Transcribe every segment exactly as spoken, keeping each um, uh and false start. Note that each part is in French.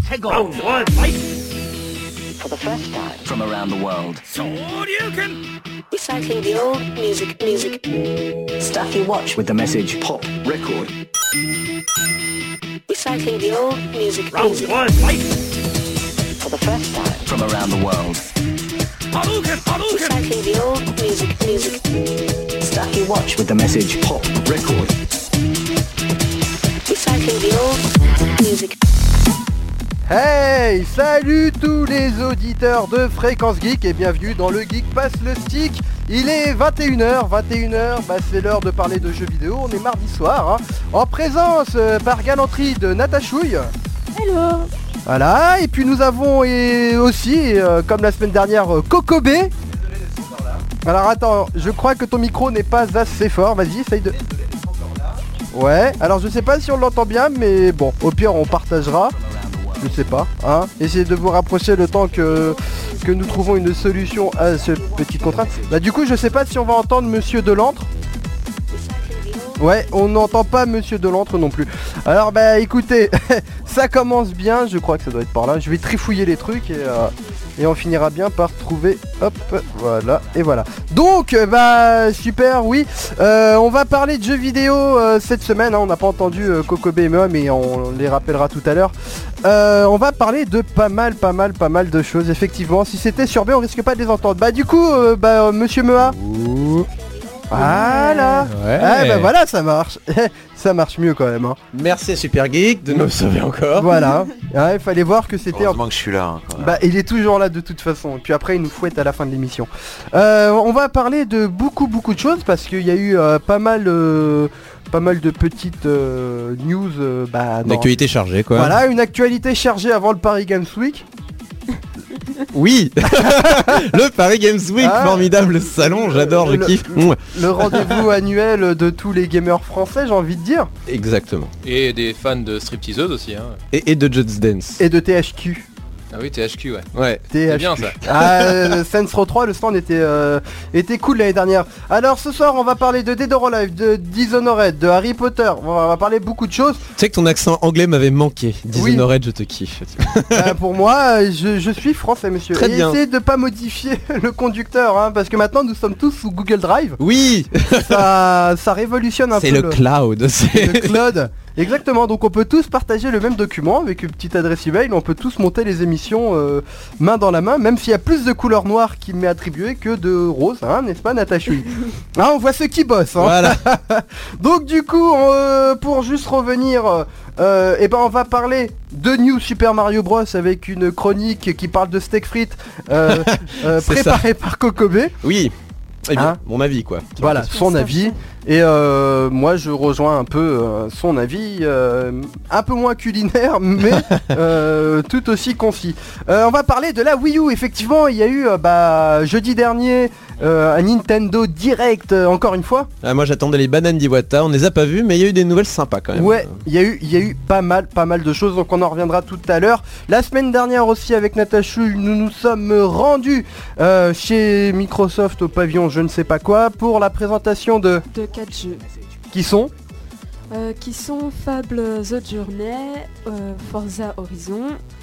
Round one, fight! For the first time from around the world. Shoryuken! Recycling the old music, music stuff you watch With the message pop record. Recycling the old music, Round music one, fight! for the first time From around the world. Hadouken! Hadouken! Recycling the old music, music stuff you watch With the message pop record. Recycling the old music. Hey, salut tous les auditeurs de Fréquence Geek et bienvenue dans le Geek Pass le Stick. Il est vingt et une heures, vingt et une heures, bah c'est l'heure de parler de jeux vidéo, on est mardi soir, hein, en présence euh, par galanterie de Natachouille. Hello. Voilà, et puis nous avons et aussi, euh, comme la semaine dernière, euh, Kokobé. Alors attends, je crois que ton micro n'est pas assez fort, vas-y, essaye de... Ouais, alors je sais pas si on l'entend bien, mais bon, au pire on partagera. Je sais pas, hein. Essayez de vous rapprocher le temps que, que nous trouvons une solution à ce petit contrainte. Bah du coup je sais pas si on va entendre Monsieur Delantre. Ouais, on n'entend pas Monsieur Delantre non plus. Alors bah écoutez, ça commence bien, je crois que ça doit être par là. Je vais trifouiller les trucs et, euh, et on finira bien par trouver, hop, voilà, et voilà. Donc bah super, oui, euh, on va parler de jeux vidéo euh, cette semaine, hein. On n'a pas entendu euh, Kokobé et moi, mais on les rappellera tout à l'heure. Euh, on va parler de pas mal, pas mal, pas mal de choses, effectivement. Si c'était sur B, on risque pas de les entendre. Bah du coup, euh, bah Monsieur Mea. Ouh. Voilà. Ouais. Ah bah voilà, ça marche. Ça marche mieux quand même, hein. Merci à Super Geek de nous sauver encore. Voilà. Ouais, il fallait voir que c'était... Heureusement que je suis là. Hein, quand même. Bah il est toujours là de toute façon. Et puis après il nous fouette à la fin de l'émission. Euh, on va parler de beaucoup beaucoup de choses parce qu'il y a eu euh, pas mal... Euh, pas mal de petites euh, news. Euh, bah, Une actualité chargée quoi. Voilà, une actualité chargée avant le Paris Games Week. Oui. Le Paris Games Week, Ah, formidable salon, j'adore, je le- kiffe. Le, le rendez-vous annuel de tous les gamers français, j'ai envie de dire. Exactement. Et des fans de stripteaseuses aussi, hein. Et, et de Just Dance. Et de T H Q. Ah oui, T H Q, ouais. Ouais. T H Q. C'est bien ça. Ah, euh, Saints Row trois, le stand était, euh, était cool l'année dernière. Alors ce soir on va parler de Dead or Alive, de Dishonored, de Harry Potter, on va, on va parler beaucoup de choses. Tu sais que ton accent anglais m'avait manqué. Oui. Dishonored, je te kiffe. Euh, pour moi, euh, je, je suis français monsieur. Très Et bien. essayez de pas modifier le conducteur, hein, parce que maintenant nous sommes tous sous Google Drive. Oui. Ça, ça révolutionne un C'est peu le cloud. C'est le cloud. Exactement, donc on peut tous partager le même document avec une petite adresse email, on peut tous monter les émissions euh, main dans la main, même s'il y a plus de couleur noire qui m'est attribuée que de rose, hein, n'est-ce pas Natachui? Hein, on voit ceux qui bossent, hein. Voilà. Donc du coup, euh, pour juste revenir, euh, eh ben on va parler de New Super Mario Bros avec une chronique qui parle de steak frites euh, euh, C'est préparée par Kokobé. Oui. Eh bien, Hein mon avis quoi. Voilà, son avis. Et euh, moi je rejoins un peu euh, son avis, euh, un peu moins culinaire, mais euh, tout aussi concis. Euh, on va parler de la Wii U, effectivement, il y a eu euh, bah, jeudi dernier euh, un Nintendo Direct, euh, encore une fois. Ah, moi j'attendais les bananes d'Iwata, on les a pas vues, mais il y a eu des nouvelles sympas quand même. Ouais, il y a eu, il y a eu pas mal, pas mal de choses, donc on en reviendra tout à l'heure. La semaine dernière aussi avec Natachou, nous nous sommes rendus euh, chez Microsoft au pavillon je ne sais pas quoi pour la présentation de... De quatre jeux. Qui sont Euh, qui sont Fable The Journey, euh, Forza Horizon,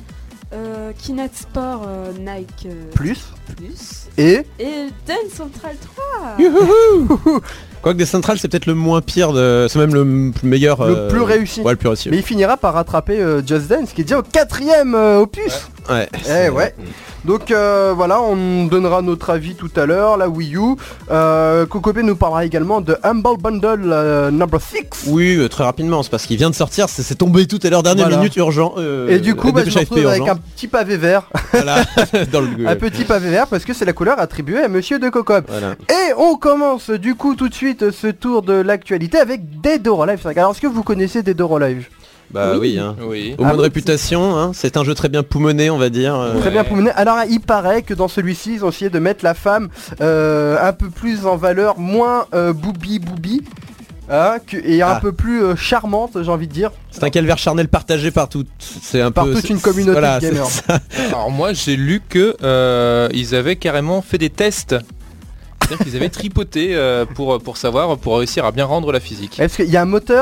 euh, Kinect Sport euh, Nike euh, plus Plus et... et Dance Central trois. Youhouhou. Quoique des Central c'est peut-être le moins pire de... C'est même le m- meilleur... Le euh, plus réussi. Ouais, le plus réussi. Mais il finira par rattraper euh, Just Dance qui est déjà au quatrième euh, opus. Ouais. Eh ouais. Donc euh, voilà, on donnera notre avis tout à l'heure, la Wii U. Euh, Kokobé nous parlera également de Humble Bundle euh, number six. Oui, euh, très rapidement, c'est parce qu'il vient de sortir, c'est c'est tombé tout à l'heure, dernière Voilà. minute, urgent. euh, Et du coup, bah, je me dépêche A F P retrouve avec urgent. un petit pavé vert. Voilà, dans le... Un petit pavé vert parce que c'est la couleur attribuée à Monsieur de Cocob. Voilà. Et on commence du coup tout de suite ce tour de l'actualité avec Dead or Alive cinq. Alors est-ce que vous connaissez Dead or Alive? Bah oui, Oui. hein. Oui. Au Ah moins de oui, réputation, hein. C'est un jeu très bien poumonné, on va dire. euh. Très bien pour mener. Alors il paraît que dans celui-ci ils ont essayé de mettre la femme euh, un peu plus en valeur, moins euh, boubi boubi. Hein, que- et un Ah. peu plus euh, charmante, j'ai envie de dire, C'est un calvaire charnel partagé par tout. C'est un par peu. toute c'est- une communauté voilà, de gamers. c'est ça. Alors moi j'ai lu que euh, ils avaient carrément fait des tests. C'est-à-dire qu'ils avaient tripoté euh, pour, pour savoir, pour réussir à bien rendre la physique. Est-ce qu'il y a un moteur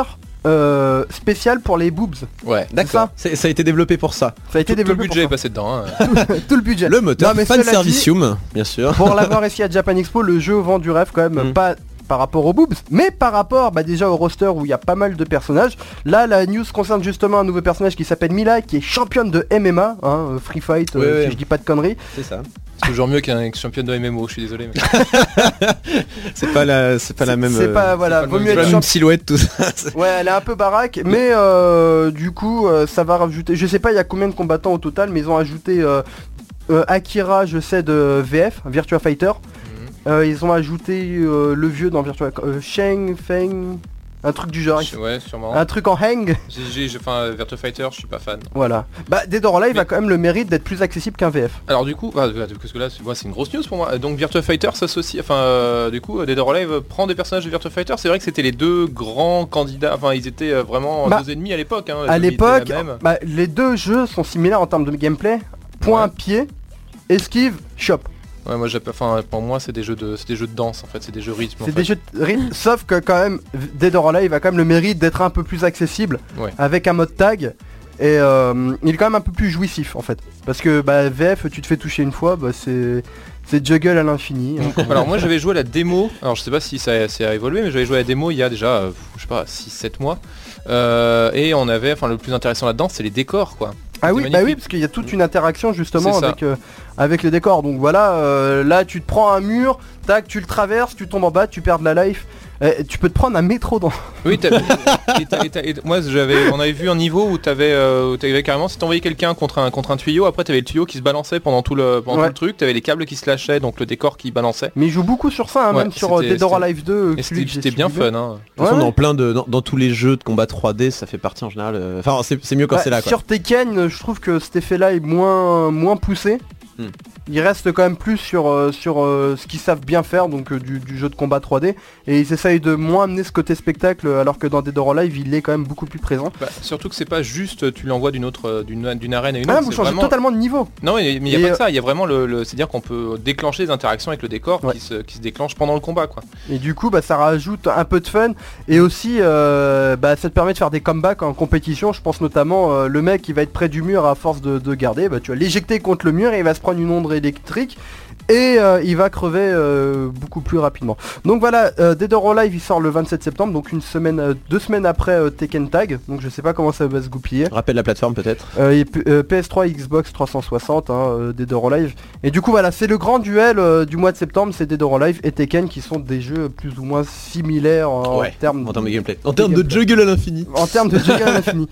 euh, spécial pour les boobs. Ouais, C'est D'accord. ça. C'est- Ça a été développé pour ça. Ça a été Tout, tout le développé budget est pour passé dedans. hein. ça. Tout le budget. Le moteur Non, mais fan cela dit, servicium, bien sûr. Pour l'avoir essayé à Japan Expo, le jeu vend du rêve quand même, Mm. pas par rapport aux boobs, mais par rapport bah, déjà au roster où il y a pas mal de personnages. Là, la news concerne justement un nouveau personnage qui s'appelle Mila, qui est championne de M M A, hein, euh, Free Fight, euh, Ouais, ouais. si je dis pas de conneries. C'est ça. C'est toujours mieux qu'un champion de M M O, je suis désolé. Mais... C'est pas la, c'est pas la même. C'est euh, pas, voilà, c'est pas vaut le mieux même- être la même champ- silhouette, tout ça. Ouais, elle est un peu baraque, mais euh, du coup, euh, ça va rajouter. Je sais pas, il y a combien de combattants au total, mais ils ont ajouté euh, euh, Akira, je sais, de V F, Virtua Fighter. Euh, ils ont ajouté euh, le vieux dans Virtua euh, Sheng Feng, un truc du genre, Je- Ouais, sûrement. un truc en hang. J'ai- j'ai- j'ai- Enfin, Virtua Fighter, je suis pas fan. Voilà. Bah, Dead or Alive Mais- a quand même le mérite d'être plus accessible qu'un V F. Alors du coup, ah, parce que là, c'est moi, c'est une grosse news pour moi. Donc Virtua Fighter s'associe, enfin, euh, du coup, Dead or Alive prend des personnages de Virtua Fighter. C'est vrai que c'était les deux grands candidats. Enfin, ils étaient euh, vraiment Bah, deux ennemis à l'époque. Hein, À Ils étaient l'époque, la même. bah, les deux jeux sont similaires en termes de gameplay. Point Ouais. pied, esquive, shop. Ouais, moi, j'appelle- enfin, pour moi, c'est des jeux de, c'est des jeux de danse en fait, c'est des jeux rythme. en C'est fait. des jeux de rythme, sauf que quand même, Dead or Alive a quand même le mérite d'être un peu plus accessible Ouais. avec un mode tag. Et euh, il est quand même un peu plus jouissif en fait. Parce que bah, V F, tu te fais toucher une fois, bah, c'est c'est juggle à l'infini. hein. Alors moi j'avais joué à la démo, alors je sais pas si ça, ça a évolué, mais j'avais joué à la démo il y a déjà, euh, je sais pas, six sept mois. Euh, et on avait, enfin le plus intéressant là-dedans c'est les décors quoi. Ah C'était oui, bah magnifique. oui, parce qu'il y a toute une interaction justement C'est ça. avec, euh, avec les décors. Donc voilà, euh, là tu te prends un mur, tac, tu le traverses, tu tombes en bas, tu perds de la life. Eh, tu peux te prendre un métro dans... Oui, t'as- et t'as- et t'as- et moi j'avais, on avait vu un niveau où t'avais, euh, où t'avais carrément, si t'envoyais quelqu'un contre un, contre un tuyau, après t'avais le tuyau qui se balançait pendant tout le, pendant Ouais. tout le truc, t'avais les câbles qui se lâchaient, donc le décor qui balançait. Mais il joue beaucoup sur ça, hein, Ouais, même sur euh, c'était- Dead or c'était- Alive deux. euh, Et celui c'était que j'ai c'était bien suivi. fun hein. De toute façon, Ouais, dans ouais. plein de, dans, dans tous les jeux de combat trois D, ça fait partie en général. euh, Enfin, c'est c'est mieux quand Bah, c'est là, quoi. sur Tekken, euh, je trouve que cet effet-là est moins, moins poussé. Hmm. Il reste quand même plus sur, euh, sur euh, ce qu'ils savent bien faire, donc euh, du, du jeu de combat trois D. Et ils essayent de moins amener ce côté spectacle, alors que dans Dead or Alive, il est quand même beaucoup plus présent. Bah, surtout que c'est pas juste tu l'envoies d'une autre, euh, d'une, d'une arène à une Ah, autre. vous c'est changez vraiment- totalement de niveau. Non mais il y a Et, pas euh, que ça, il y a vraiment le, le- c'est-à-dire qu'on peut déclencher des interactions avec le décor Ouais. qui, se, qui se déclenchent pendant le combat quoi. Et du coup, bah, ça rajoute un peu de fun. Et aussi, euh, bah, ça te permet de faire des comebacks en compétition. Je pense notamment euh, le mec qui va être près du mur à force de, de garder. Bah, tu vas l'éjecter contre le mur et il va se prendre une onde électrique. Et euh, il va crever euh, beaucoup plus rapidement. Donc voilà, euh, Dead or Alive il sort le vingt-sept septembre, donc une semaine, euh, deux semaines après euh, Tekken Tag. Donc je sais pas comment ça va se goupiller. Rappelle la plateforme peut-être. Euh, et P- euh, P S trois, Xbox trois cent soixante, hein, euh, Dead or Alive. Et du coup voilà, c'est le grand duel euh, du mois de septembre, c'est Dead or Alive et Tekken qui sont des jeux plus ou moins similaires en Ouais, termes En termes de gameplay. En de termes de gameplay. juggle à l'infini. en termes de jeu à l'infini.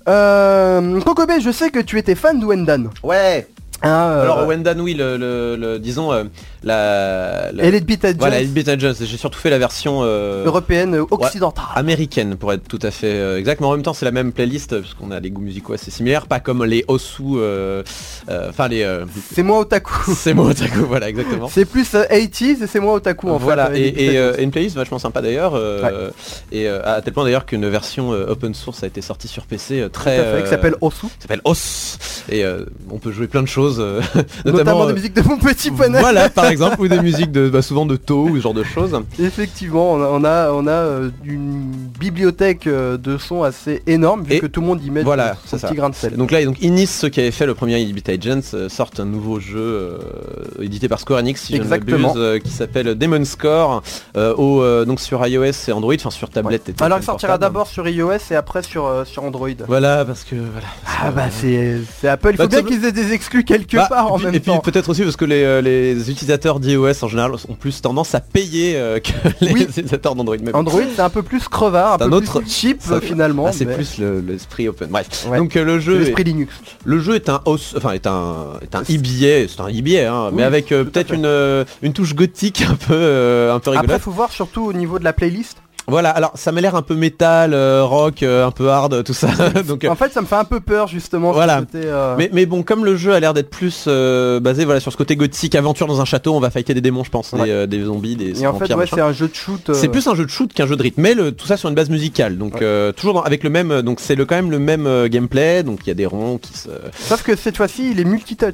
Euh, Kokobe, je sais que tu étais fan de Wendan. Ouais. Hein, euh, Alors Wendan, oui, le, le- le- disons euh, la, la- Elite Beat Agents, voilà, Elite Beat Agents. J'ai surtout fait la version euh, européenne, euh, occidentale. américaine pour être tout à fait euh, exact, mais en même temps c'est la même playlist euh, parce qu'on a des goûts musicaux assez similaires, pas comme les Osu, euh, euh, enfin les. euh, C'est moi otaku. c'est moi otaku, voilà exactement. C'est plus euh, quatre-vingt et c'est moi otaku en Voilà, fait. et, avec et, Beat euh, Agents. et une playlist vachement sympa d'ailleurs, euh, et euh, à tel point d'ailleurs qu'une version euh, open source a été sortie sur P C euh, très. Tout à fait, qui euh, s'appelle Osu. qui s'appelle Os, et euh, on peut jouer plein de choses, euh, Notamment, notamment des euh, musiques de mon petit poney. voilà par exemple, ou des musiques de bah, souvent de To ou ce genre de choses. Effectivement, on a, on a, on a euh, une bibliothèque euh, de sons assez énorme vu Et que tout le monde y met voilà, son c'est petit ça. grain de sel. Donc là, donc Inis, ceux qui avaient fait le premier Elite Beat Agents, euh, sortent un nouveau jeu euh, édité par Square Enix, si Exactement. je ne m'abuse, euh, qui s'appelle Demon's Core, euh, au, euh, donc sur iOS et Android, enfin sur tablette. Et Alors téléphone il sortira portable. d'abord sur iOS et après sur, euh, sur Android. Voilà, parce que voilà. Ah bah c'est c'est Apple, il Bah, faut bien tout- qu'ils aient des exclus quelque Bah, part en et puis, même et puis temps. peut-être aussi parce que les, euh, les utilisateurs d'iOS en général ont plus tendance à payer euh, que les Oui. utilisateurs d'Android. Mais bon. Android c'est un peu plus crevard, un C'est peu un autre- plus cheap ça- euh, finalement. Ah, c'est mais plus le- l'esprit open. Bref. Ouais. Donc euh, le c'est jeu, l'esprit est, Linux. le jeu est un os, enfin est un est un I B A, c'est un I B A, hein, Oui, mais avec euh, tout à peut-être fait. une euh, une touche gothique un peu euh, un peu rigolote. Après faut voir surtout au niveau de la playlist. Voilà, alors ça m'a l'air un peu métal, euh, rock, euh, un peu hard, tout ça. Donc, euh, En fait ça me fait un peu peur justement. ce Voilà. côté, euh, mais, mais bon, comme le jeu a l'air d'être plus euh, basé voilà sur ce côté gothique, aventure dans un château, on va fighter des démons, je pense, Ouais. des, euh, des zombies, des Et en fait vampires, ouais machin. c'est un jeu de shoot. euh, C'est plus un jeu de shoot qu'un jeu de rythme, mais le, tout ça sur une base musicale, donc Ouais. euh, toujours dans- avec le même, euh, donc c'est le quand même le même euh, gameplay, donc il y a des ronds qui se. Sauf que cette fois-ci il est multitouch.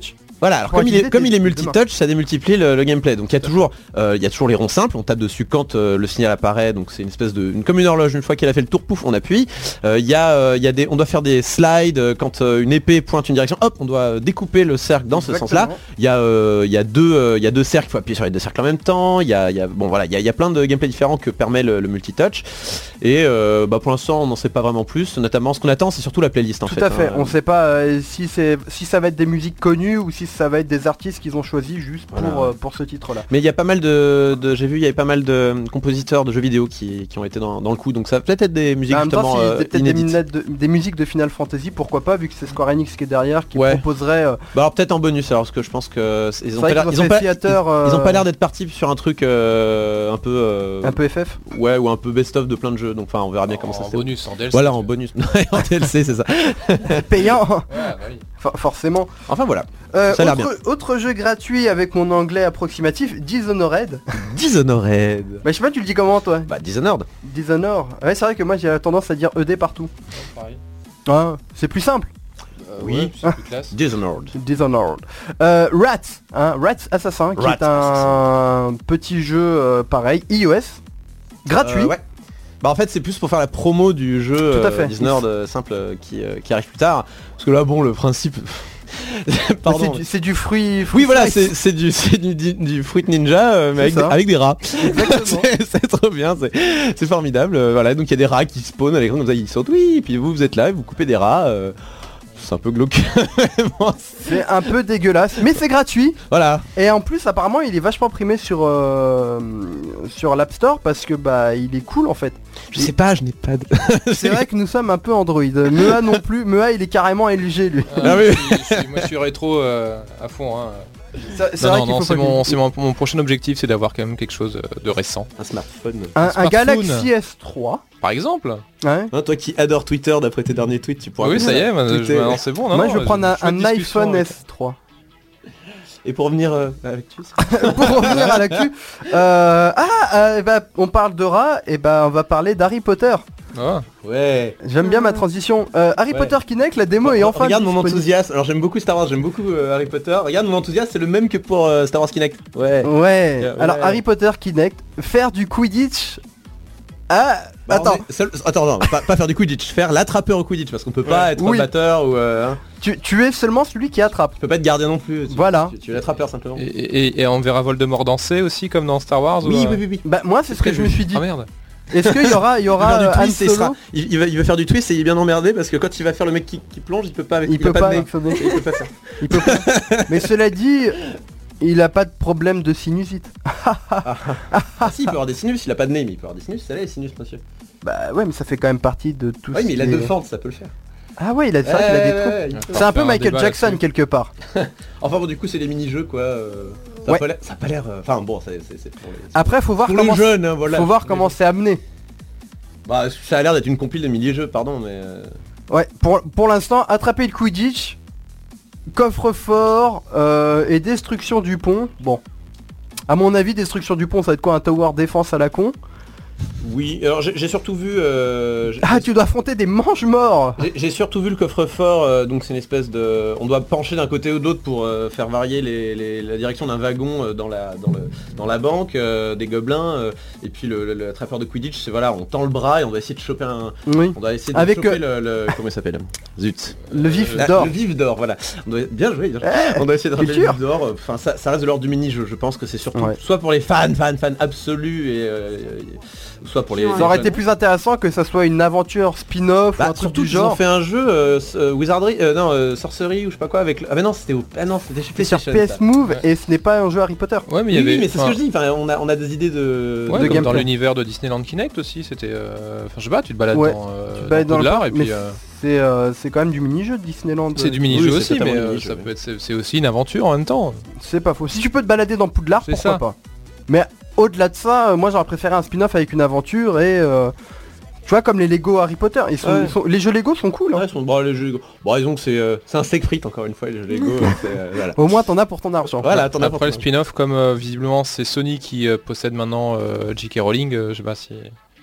Voilà, alors Pour comme il, est, utiliser comme tes- il est tes multi-touch, ça démultiplie le, le gameplay. Donc il y a toujours, euh, il y a toujours les ronds simples, on tape dessus quand euh, le signal apparaît. Donc c'est une espèce de, une, comme une horloge. Une fois qu'elle a fait le tour, pouf, on appuie. Euh, Il y a, euh, il y a des, on doit faire des slides euh, quand euh, une épée pointe une direction. Hop, on doit découper le cercle dans ce Exactement. sens-là. Il y a, euh, il y a deux, euh, il y a deux cercles. Il faut appuyer sur les deux cercles en même temps. Il y a, il y a, bon voilà, il y a, il y a plein de gameplay différents que permet le, le multi-touch. Et euh, bah, pour l'instant, on n'en sait pas vraiment plus. Notamment, ce qu'on attend, c'est surtout la playlist en Tout fait. à fait, hein. on sait pas euh, si c'est si ça va être des musiques connues ou si ça va être des artistes qu'ils ont choisis juste pour, Voilà. euh, pour ce titre-là. Mais il y a pas mal de, de j'ai vu, il y avait pas mal de compositeurs de jeux vidéo qui, qui ont été dans, dans le coup. Donc ça va peut-être être des musiques En même temps, justement si euh, c'était peut-être des, inédites. minutes de- des musiques de Final Fantasy, pourquoi pas, vu que c'est Square Enix qui est derrière, qui Ouais. proposerait... euh, Bah alors peut-être en bonus alors parce que je pense que c'est- ils c'est ont vrai pas qu'ils l'air ont ils ont fait pas, Theater, ils- ils ont euh, pas l'air d'être partis sur un truc euh, un peu euh, un peu F F. ouais ou un peu best-of de plein de jeux. Donc enfin on verra bien comment ça En se fait. bonus, en D L C. Voilà en bonus. en D L C c'est ça. Payant, Ouais, bah oui. For- forcément. Enfin voilà. Euh, Ça a l'air autre, autre jeu gratuit avec mon anglais approximatif, Dishonored. Dishonored. Bah je sais pas, tu le dis comment toi? Bah Dishonored. Dishonored. Ouais, c'est vrai que moi j'ai tendance à dire E D partout. Pareil. Ah, c'est plus simple. Euh, Oui. ouais, c'est plus classe. Dishonored. Dishonored. Euh, Rats, hein, Rats Assassin, qui Rats est un petit jeu euh, pareil, iOS, gratuit. Euh, ouais. Bah en fait c'est plus pour faire la promo du jeu Tout à euh, fait. Dishonored euh, simple euh, qui, euh, qui arrive plus tard. Parce que là bon le principe. C'est Pardon. du, c'est du fruit. Oui fruit voilà, slice. c'est c'est du, c'est du, du, du Fruit Ninja euh, mais avec, C'est ça. avec des rats. Exactement. c'est c'est trop bien, c'est c'est formidable. euh, voilà, donc il y a des rats qui spawnent à l'écran comme ça, ils sautent, oui, et puis vous vous êtes là, et vous coupez des rats. euh, c'est un peu glauque. Bon, c'est- C'est un peu dégueulasse, mais c'est gratuit. voilà. Et en plus, apparemment, il est vachement primé sur euh, sur l'App Store parce que bah il est cool en fait. Je sais pas, je n'ai pas de... C'est vrai que nous sommes un peu Android. Mea non plus. Mea, il est carrément L G lui. Ah oui. je suis- je suis- moi je suis rétro euh, à fond. Hein. Ça- C'est Non, vrai non, qu'il non, faut c'est pas mon, qu'il- c'est mon, mon prochain objectif, c'est d'avoir quand même quelque chose euh, de récent. Un smartphone. un, un smartphone. Galaxy S trois. Par exemple. Ouais. Hein, toi qui adore Twitter d'après tes derniers tweets, tu pourras... Oui, ça y est, moi, tweeter. je- maintenant, c'est bon. Non, Moi, non, je vais prendre un, chouette un discussion iPhone avec- S trois. Et pour revenir euh, avec tu Pour revenir à l'actu, euh, ah, euh, bah, on parle de rats, et bah on va parler d'Harry Potter. Ah. Ouais. J'aime bien ma transition. Euh, Harry Ouais. Potter Kinect, la démo est enfin Regarde mon disponible. enthousiasme. Alors j'aime beaucoup Star Wars, j'aime beaucoup euh, Harry Potter. Regarde mon enthousiasme, c'est le même que pour euh, Star Wars Kinect. Ouais. Ouais. Ouais. Alors Harry Potter Kinect, faire du Quidditch. Ah, Bah, attends. on est seul- Attends, non, pas, pas faire du Quidditch, faire l'attrapeur au Quidditch parce qu'on peut pas Ouais. être Oui. batteur ou euh, hein. Tu, tu es seulement celui qui attrape. Tu peux pas être gardien non plus. Tu, Voilà. Tu, tu es l'attrapeur simplement. Et, et- et on verra Voldemort danser aussi comme dans Star Wars Oui, ou, euh, oui, oui, oui. Bah moi c'est ce que je me suis dit. Ah merde. Est-ce qu'il y aura, il y Il va aura faire du euh, Han twist et il, Solo sera- il- il va, il va faire du twist et il est bien emmerdé parce que quand il va faire le mec qui, qui plonge, il peut pas. Il a peut pas, pas, de nez. il peut pas. Il peut pas faire. Il peut pas. Mais cela dit, il a pas de problème de sinusite. Ah si, il peut avoir des sinus, il a pas de nez, mais il peut avoir des sinus. Ça là, les sinus, monsieur. Bah ouais, mais ça fait quand même partie de tout. Oui, ce mais il a qui deux est- fentes, ça peut le faire. Ah ouais, il a, c'est vrai qu'il a des Ouais, trous. ouais, il- Faut C'est un peu faire un Michael débat Jackson là-dessus. quelque part. Enfin bon, du coup, c'est des mini-jeux quoi. euh, Ça a Ouais. pas l'air- ça a pas l'air. euh, Enfin bon, c'est c'est- c'est pour les. Après, faut voir pour comment. les jeunes, hein, voilà. Faut voir comment c'est amené. Bah, ça a l'air d'être une compile de mini-jeux, pardon, mais. euh, Ouais, pour, pour l'instant, attraper le Quidditch, coffre-fort euh, et destruction du pont. Bon. À mon avis, destruction du pont, ça va être quoi? Un tower défense à la con? Oui, alors j'ai j'ai surtout vu. euh, j'ai- Ah, tu dois affronter des mange-morts. J'ai j'ai surtout vu le coffre-fort, euh, donc c'est une espèce de... On doit pencher d'un côté ou de l'autre pour euh, faire varier les, les- la direction d'un wagon euh, dans, la, dans, le, dans la banque, euh, des gobelins, euh, et puis le, le, le attrapeur de Quidditch, c'est voilà, on tend le bras et on doit essayer de choper un... Oui. On doit essayer de Avec, choper euh, le, le- Comment il s'appelle? Zut. Le vif La- d'or. Le vif d'or, voilà. On doit... Bien joué, bien joué. On doit essayer de rattraper le culture. vif d'or, euh, enfin ça, ça reste de l'ordre du mini-jeu, je pense que c'est surtout Ouais. soit pour les fans, fans, fans absolus, et, euh, et- soit pour les... Ça Ça aurait les été jeunes. plus intéressant que ça soit une aventure spin-off ou Bah, un truc surtout du qu'ils ont genre. fait un jeu euh, s- euh, Wizardry, euh, non euh, sorcery ou je sais pas quoi avec. le- Ah mais non c'était au. Ah non c'était chez C'est sur PlayStation. P S ça. Move Ouais. et ce n'est pas un jeu Harry Potter. Ouais, mais il Oui, y avait. oui, mais c'est ce enfin, que je dis. Enfin on a on a des idées de. Ouais, de comme dans gameplay. l'univers de Disneyland Kinect aussi, c'était. euh, Enfin, je sais pas, tu te balades Ouais, dans, euh, tu te balades dans dans le Poudlard parc, et puis. mais euh, C'est euh, c'est quand même du mini-jeu de Disneyland. C'est du Oui, mini-jeu c'est aussi, totalement mais du euh, mini-jeu, ça oui. peut être, c'est c'est aussi une aventure en même temps. C'est pas faux. Si tu peux te balader dans Poudlard, C'est pourquoi ça. pas. Mais au-delà de ça, euh, moi j'aurais préféré un spin-off avec une aventure et euh, tu vois comme les Lego Harry Potter. Ils sont, Ouais. ils sont- les jeux Lego sont cool. hein. Ouais, ils sont- bon, les jeux Lego. Bon disons que c'est euh, c'est un steak frites encore une fois les jeux Lego. euh, c'est, euh, voilà. Au moins t'en as pour ton argent. Voilà, t'en as pour Après le toi. spin-off, comme euh, visiblement c'est Sony qui euh, possède maintenant euh, J K Rowling, euh, je sais pas si.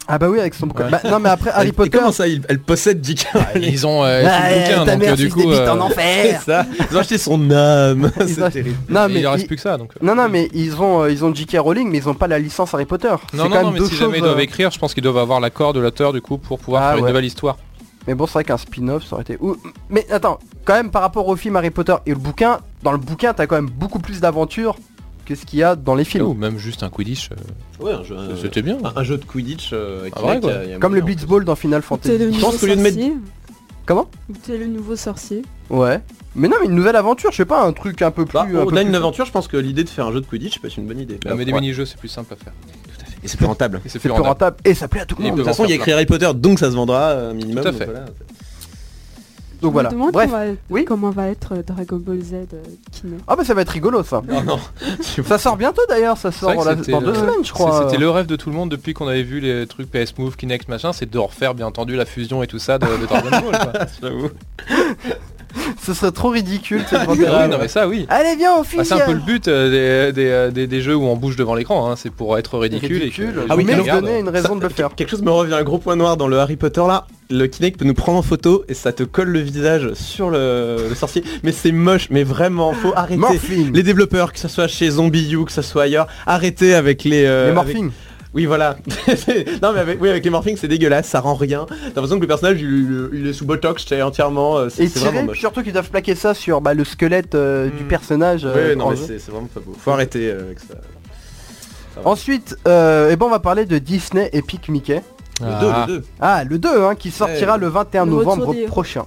Ah bah oui, avec son bouquin. Ouais. Bah, non mais après Harry Et Potter. comment ça, il- elle possède J K Rowling. Ils ont euh, Ah, tout le bouquin, ta donc mère, euh, du fils coup, de bite euh, en C'est enfer. ça. Ils ont acheté son âme. Ils C'est ont- terrible. Non il mais leur reste ils- plus que ça. Donc. non non mais ils ont euh, ils ont J K Rowling mais ils ont pas la licence Harry Potter. C'est Non, quand non, même non, mais deux si choses, jamais ils doivent euh, écrire, je pense qu'ils doivent avoir l'accord de l'auteur du coup pour pouvoir Ah, faire une ouais. nouvelle histoire. Mais bon, c'est vrai qu'un spin-off ça aurait été. Ou- Mais attends, quand même par rapport au film Harry Potter et le bouquin, dans le bouquin t'as quand même beaucoup plus d'aventures que ce qu'il y a dans les films. Ou même juste un Quidditch, euh, Ouais, un jeu, euh, c'était bien. un, un jeu de Quidditch euh, avec Ah, vrai, Kinect, quoi. il y a- il y a Comme le moyen, Blitzball dans Final Ou t'es le Fantasy. Je nouveau pense qu'au lieu de mettre- sorcier. Comment Ou t'es le nouveau sorcier. Ouais. Mais non mais une nouvelle aventure, je sais pas, un truc un peu plus. Bah, un peu au-delà plus- d'une aventure, je pense que l'idée de faire un jeu de Quidditch peut être une bonne idée. Ah, mais des Ouais. mini-jeux c'est plus simple à faire. Et c'est plus rentable. Et c'est C'est plus rentable et ça plaît à tout le Et De monde. toute peut- façon, il y a écrit Harry Potter, donc ça se vendra euh, minimum. Tout à donc fait. voilà. Donc voilà. Je me demande Bref. comment va- Oui. comment va être euh, Dragon Ball Z euh, Kinect. Ah bah ça va être rigolo ça. Oh non. Ça sort bientôt d'ailleurs, ça C'est vrai sort que la- c'était dans le- deux semaines je crois. c'est- C'était le rêve de tout le monde depuis qu'on avait vu les trucs P S Move, Kinect, machin, c'est de refaire bien entendu la fusion et tout ça de, de Dragon Ball. Quoi. J'avoue. Ce serait trop ridicule. tu sais, devant Ah tes- oui, non mais ça oui. Allez viens on Ah, finit. c'est un peu le but euh, des, des, euh, des- des jeux où on bouge devant l'écran, hein. C'est pour être ridicule. Et que les Ah oui, gens mais alors, regardent. donner une raison de le faire. Quelque chose me revient, un gros point noir dans le Harry Potter là. Le Kinect peut nous prendre en photo et ça te colle le visage sur le, le sorcier. Mais c'est moche, mais vraiment, faut arrêter. Morphine. Les développeurs, que ce soit chez Zombie U, que ce soit ailleurs, arrêtez avec les... euh, Les avec- morphines. Oui voilà. Non mais avec, oui, avec les morphings c'est dégueulasse, ça rend rien. T'as l'impression que le personnage il, il est sous Botox, c'est entièrement... euh, C'est Et c'est vraiment tiré, moche. puis surtout qu'ils doivent plaquer ça sur bah, le squelette euh, du Mm. personnage. euh, Ouais, non en mais jeu. c'est c'est vraiment pas beau. Faut arrêter euh, avec ça. Ensuite, euh, eh ben on va parler de Disney Epic Mickey. Le Ah. deux, le deux. Ah, le deux, hein, qui sortira Ouais. le vingt et un Le retour novembre des héros. prochain.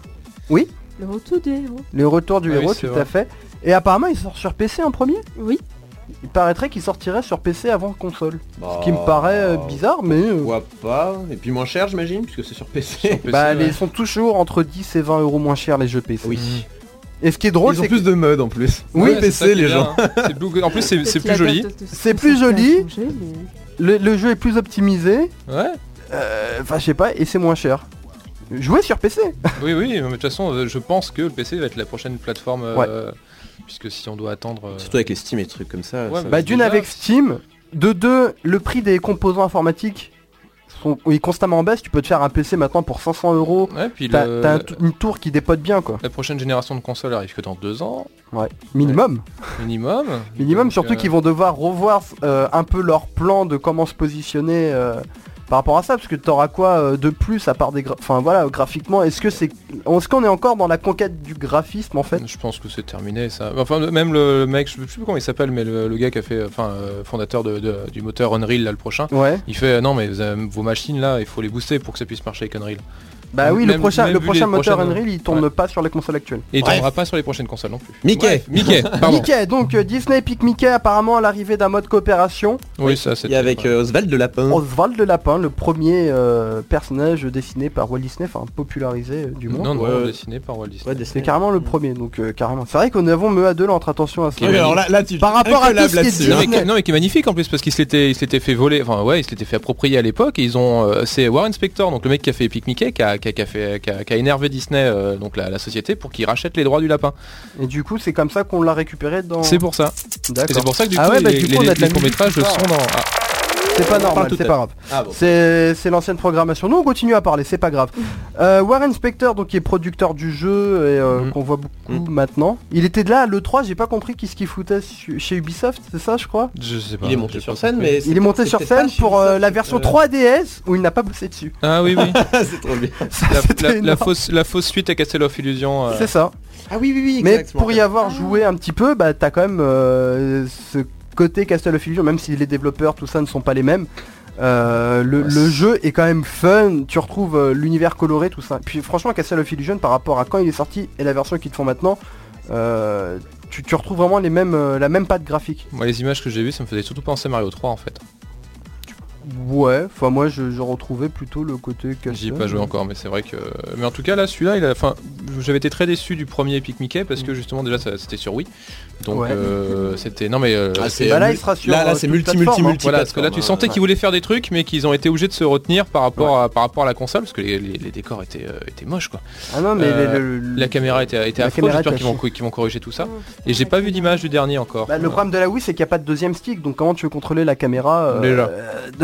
Le retour des héros. Le retour du Ah oui, héros, c'est tout vrai. à fait. Et apparemment, il sort sur P C en premier. Oui. Il paraîtrait qu'il sortirait sur P C avant console. Bah, Ce qui me paraît euh, bizarre, mais... euh, Pourquoi pas. Et puis moins cher j'imagine, puisque c'est sur P C. Sur P C, bah, ouais. ils sont toujours entre dix et vingt euros moins chers les jeux P C. Oui. Et ce qui est drôle, Ils ont c'est plus que de mode en plus. Oui, Ouais, c'est ça P C qui est les bien, gens. hein. C'est plus- En plus c'est c'est Peut-être plus la joli. date de- de- C'est de plus sortie a joli. changé, mais- le, le jeu est plus optimisé. Ouais. euh, Enfin, je sais pas, et c'est moins cher. Jouer sur P C. Oui, oui, mais de toute façon, euh, je pense que le P C va être la prochaine plateforme. euh, Puisque si on doit attendre. euh, Surtout avec les Steam et des trucs comme ça. Ouais, ça- Bah d'une déjà- avec Steam, de deux, le prix des composants informatiques sont, est constamment en baisse. Tu peux te faire un P C maintenant pour cinq cents euros. Ouais, puis T'as le- t'as un t- une tour qui dépote bien quoi. la prochaine génération de consoles arrive que dans deux ans, Ouais. Minimum. minimum. Minimum, Donc, surtout euh, qu'ils vont devoir revoir euh, un peu leur plan de comment se positionner euh, par rapport à ça, parce que t'auras quoi euh, de plus à part des gra- enfin voilà, graphiquement, est-ce que c'est est-ce qu'on est encore dans la conquête du graphisme en fait? Je pense que c'est terminé ça. Enfin même le mec, je sais plus comment il s'appelle, mais le, le gars qui a fait, enfin euh, fondateur de, de- du moteur Unreal là le prochain, Ouais. il fait euh, non mais vous avez- vos machines là, il faut les booster pour que ça puisse marcher avec Unreal. Bah oui, le Même- prochain même le vu prochain les moteur prochaines- Unreal, il tourne Ouais. pas sur les consoles actuelles. Et il Bref. tournera pas sur les prochaines consoles non plus. Mickey. Bref, Mickey, pardon. Mickey, donc euh, Disney Epic Mickey, apparemment à l'arrivée d'un mode coopération. Oui ça c'est. Il y a avec euh, Oswald de Lapin. Oswald le Lapin, le premier euh, personnage dessiné par Walt Disney, enfin popularisé euh, du monde. Non non, Ouais. dessiné par Walt Disney. Ouais, C'est Disney. carrément le premier, donc euh, carrément. C'est vrai qu'on avons me à deux là, entre attention à ça. Oui, alors là, là tu Par rapport à tout ce qui est là-dessus. dit- Non mais, Disney. qui- non mais qui est magnifique en plus parce qu'il s'était il s'était fait voler, enfin ouais il s'était fait approprier à l'époque et ils ont euh, c'est Warren Spector donc le mec qui a fait Epic Mickey qui a, qui a, qui a fait qui a, qui a énervé Disney euh, donc la, la société pour qu'il rachète les droits du lapin. Et du coup, c'est comme ça qu'on l'a récupéré dans. C'est pour ça. Et D'accord. c'est pour ça que du coup Ah ouais, bah, les, du coup, les, on a de la les courts-métrages musique ce sont soir. dans ah, C'est pas normal, tout c'est à pas fait. grave. Ah bon. C'est c'est l'ancienne programmation. Nous on continue à parler, c'est pas grave. Euh, Warren Spector, donc qui est producteur du jeu et euh, Mhm. qu'on voit beaucoup maintenant. Il était de là à l'E trois, j'ai pas compris qu'est-ce qu'il foutait su- chez Ubisoft, c'est ça je crois. je sais pas. Il est monté j'ai sur pas scène, compris. mais Il est monté c'est sur peut-être scène pas chez pour euh, Ubisoft, la version euh, trois D S où il n'a pas bossé dessus. Ah oui oui. c'est trop bien. Ça, la, c'était la- la énorme. fausse la fausse suite à Castle of Illusion. euh, C'est ça. Ah oui, oui, oui. Mais exact, pour y je avoir joué un petit peu, bah t'as quand même euh, ce côté Castle of Illusion, même si les développeurs tout ça ne sont pas les mêmes. Euh, le, Ouais, le jeu est quand même fun, tu retrouves euh, l'univers coloré, tout ça. Puis franchement, Castle of Illusion par rapport à quand il est sorti et la version qu'ils te font maintenant, euh, tu, tu retrouves vraiment les mêmes, euh, la même patte graphique. Moi les images que j'ai vues ça me faisait surtout penser à Mario trois en fait. Ouais, enfin moi je, je retrouvais plutôt le côté Castle. J'y ai pas joué encore mais c'est vrai que. Mais en tout cas là celui-là il a. Enfin j'avais été très déçu du premier Epic Mickey parce que justement déjà ça- c'était sur Wii. Donc Ouais. euh, c'était. Non mais euh, Ah, c'est- c'est Bah là, euh, il sera sur, là, là, euh, c'est toute multi, multi, plateforme, hein. multi. Voilà, parce que là tu sentais qu'ils voulaient faire des trucs mais qu'ils ont été obligés de se retenir par rapport, à, par rapport à la console parce que les, les- les décors étaient, euh, étaient moches quoi. Ah non mais Euh, le- le- La caméra était, était La affreuse, caméra j'espère était qu'ils vont, à chier. qu'ils vont corriger tout ça. Et j'ai pas vu d'image du dernier encore. Bah, le problème de la Wii c'est qu'il n'y a pas de deuxième stick, donc comment tu veux contrôler la caméra euh, Déjà. euh, de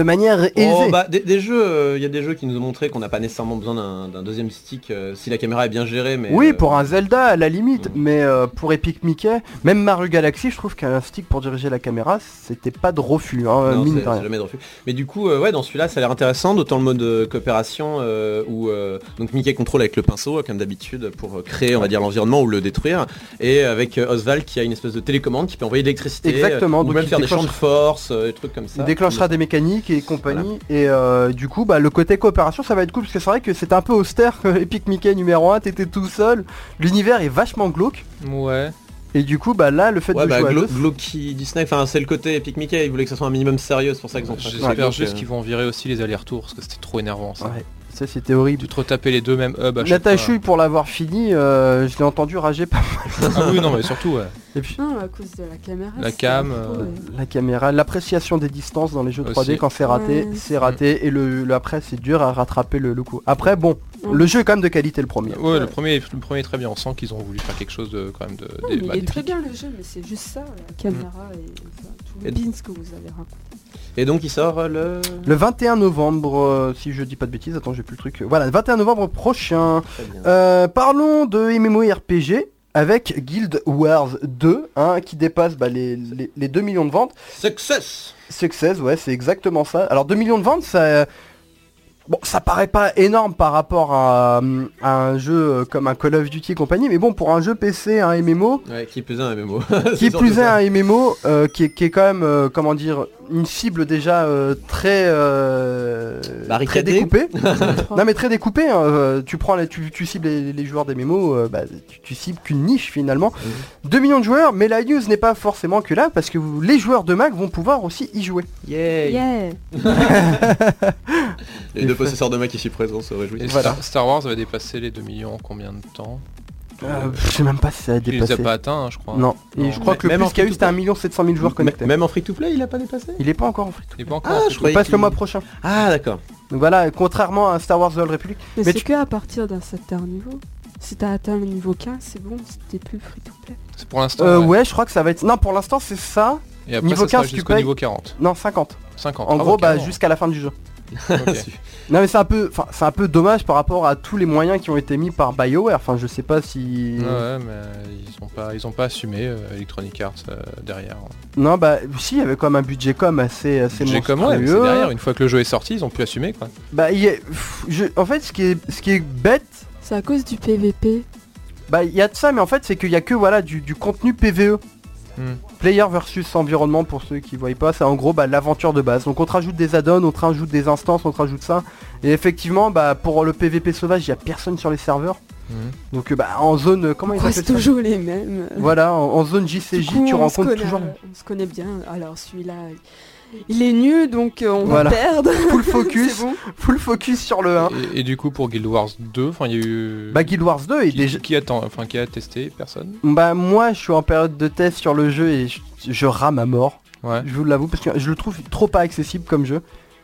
manière aisée. Oh, bah, des, des jeux, il euh, y a des jeux qui nous ont montré qu'on n'a pas nécessairement besoin d'un, d'un deuxième stick euh, si la caméra est bien gérée. Mais oui, euh, pour un Zelda à la limite, Mm. mais euh, pour Epic Mickey, même Mario Galaxy, je trouve qu'un stick pour diriger la caméra, c'était pas de refus, hein, non, mine c'est, de rien. c'est jamais de refus. Mais du coup, euh, ouais, dans celui-là, ça a l'air intéressant, d'autant le mode euh, coopération euh, où euh, donc Mickey contrôle avec le pinceau, comme d'habitude, pour créer, on va dire, l'environnement ou le détruire, et avec euh, Oswald qui a une espèce de télécommande qui peut envoyer de l'électricité, Exactement, euh, ou donc même il faire des champs de déclenche- force, euh, des trucs comme ça. Il déclenchera des mécaniques et compagnie, et euh, du coup, bah, le côté coopération, ça va être cool, parce que c'est vrai que c'était un peu austère, Epic Mickey numéro un, t'étais tout seul, l'univers est vachement glauque, Ouais. et du coup, bah là, le fait Ouais, de bah, jouer à Glo- deux, Glocky Disney, enfin c'est le côté Epic Mickey, ils voulaient que ça soit un minimum sérieux, c'est pour ça qu'ils ont fait J'espère ça. juste qu'ils vont virer aussi les allers-retours parce que c'était trop énervant ça. ouais, ça c'était horrible. De trop taper les deux mêmes hubs à chaque Natachouille, fois. pour l'avoir fini, euh, je l'ai entendu rager pas mal. Ah oui non mais surtout ouais. Et puis, Non, à cause de la caméra. La c'est cam, un peu, euh, ouais. la caméra, l'appréciation des distances dans les jeux trois D, Aussi. quand c'est raté, Ouais. c'est raté, et le, le après c'est dur à rattraper le, le coup. Après bon, Ouais. le jeu est quand même de qualité le premier. Ouais, le premier le premier est très bien, on sent qu'ils ont voulu faire quelque chose de quand même de Non, des- mais bah, il est très d'épique. bien le jeu, mais c'est juste ça, la caméra et enfin, tout le Et- beans que vous avez raconté. Et donc il sort euh, le... Le vingt et un novembre, euh, si je dis pas de bêtises, attends j'ai plus le truc. Voilà, le vingt et un novembre prochain. Très bien. Euh, parlons de MMORPG avec Guild Wars deux, hein, qui dépasse bah, les, les, les deux millions de ventes. Success. Success, ouais, c'est exactement ça. Alors deux millions de ventes, ça... Bon, ça paraît pas énorme par rapport à, à un jeu euh, comme un Call of Duty et compagnie, mais bon, pour un jeu P C, un M M O, Ouais, qui plus est un M M O. qui plus est un M M O, euh, qui, est, qui est quand même, euh, comment dire, une cible déjà euh, très, euh, très Barricadée. découpée. Non mais très découpée, hein, euh, tu prends, les, tu, tu cibles les, les joueurs d'M M O, euh, bah, tu, tu cibles qu'une niche finalement. deux millions de joueurs, mais la news n'est pas forcément que là, parce que vous- les joueurs de Mac vont pouvoir aussi y jouer. Yay. Yeah. Les deux possesseurs de Mac ici présents se réjouissent. Et Voilà. Star, Star Wars avait dépassé les deux millions en combien de temps? Euh, je sais même pas si ça a Il les dépassé. a pas atteints hein, je crois. Non, et Non. je crois que le Même plus en qu'il y a eu free-to-play. c'était un million sept cent mille joueurs connectés. Même en free to play il a pas dépassé. Il est pas encore en free to Il est pas encore. Ah, en je fait. croyais Il passe le qu'il- mois prochain. Ah d'accord. Donc voilà, contrairement à Star Wars The Old Republic. Mais, Mais c'est tu- que à partir d'un certain niveau. Si t'as atteint le niveau quinze, c'est bon, c'était plus free to play. C'est pour l'instant. Euh, ouais. ouais, je crois que ça va être... Non, pour l'instant c'est ça. Et après niveau ça sera quinze, tu jusqu'au payes. niveau quarante. Non, cinquante. cinquante. En Ah, gros, ouais, bah carrément. jusqu'à la fin du jeu. Ok. Non mais c'est un peu, enfin c'est un peu dommage par rapport à tous les moyens qui ont été mis par BioWare. Enfin je sais pas si. Ouais, ouais, mais ils ont pas, ils ont pas assumé euh, Electronic Arts euh, derrière. Non bah si, il y avait quand même un budget com assez assez J'ai comme ouais, mais c'est monstrueux. derrière. Une fois que le jeu est sorti, ils ont pu assumer quoi. Bah il y a- pff, je- en fait ce qui est ce qui est bête, C'est à cause du P V P. bah il y a de ça, mais en fait c'est qu'il y a que voilà du, du contenu P V E. Hmm. Player versus environnement pour ceux qui voient pas, c'est en gros bah, l'aventure de base. Donc on te rajoute des add-ons, on te rajoute des instances, on te rajoute ça. Et effectivement bah pour le P V P sauvage, il y a personne sur les serveurs. Mhm. Donc euh, bah en zone euh, comment ils Pourquoi appellent c'est ça toujours les mêmes. Voilà, en, en zone J C Du J, coup, tu on se rencontres connaît, toujours On se connaît bien. Alors celui-là, il est nul, donc euh, on Voilà. va perdre. full focus, C'est bon. full focus sur le un. Et, et du coup pour Guild Wars deux, enfin il y a eu. Bah Guild Wars deux est qui, déjà... qui attend, enfin qui a testé, personne. Bah moi je suis en période de test sur le jeu et je, je rame à mort. Ouais. Je vous l'avoue parce que je le trouve trop pas accessible comme jeu.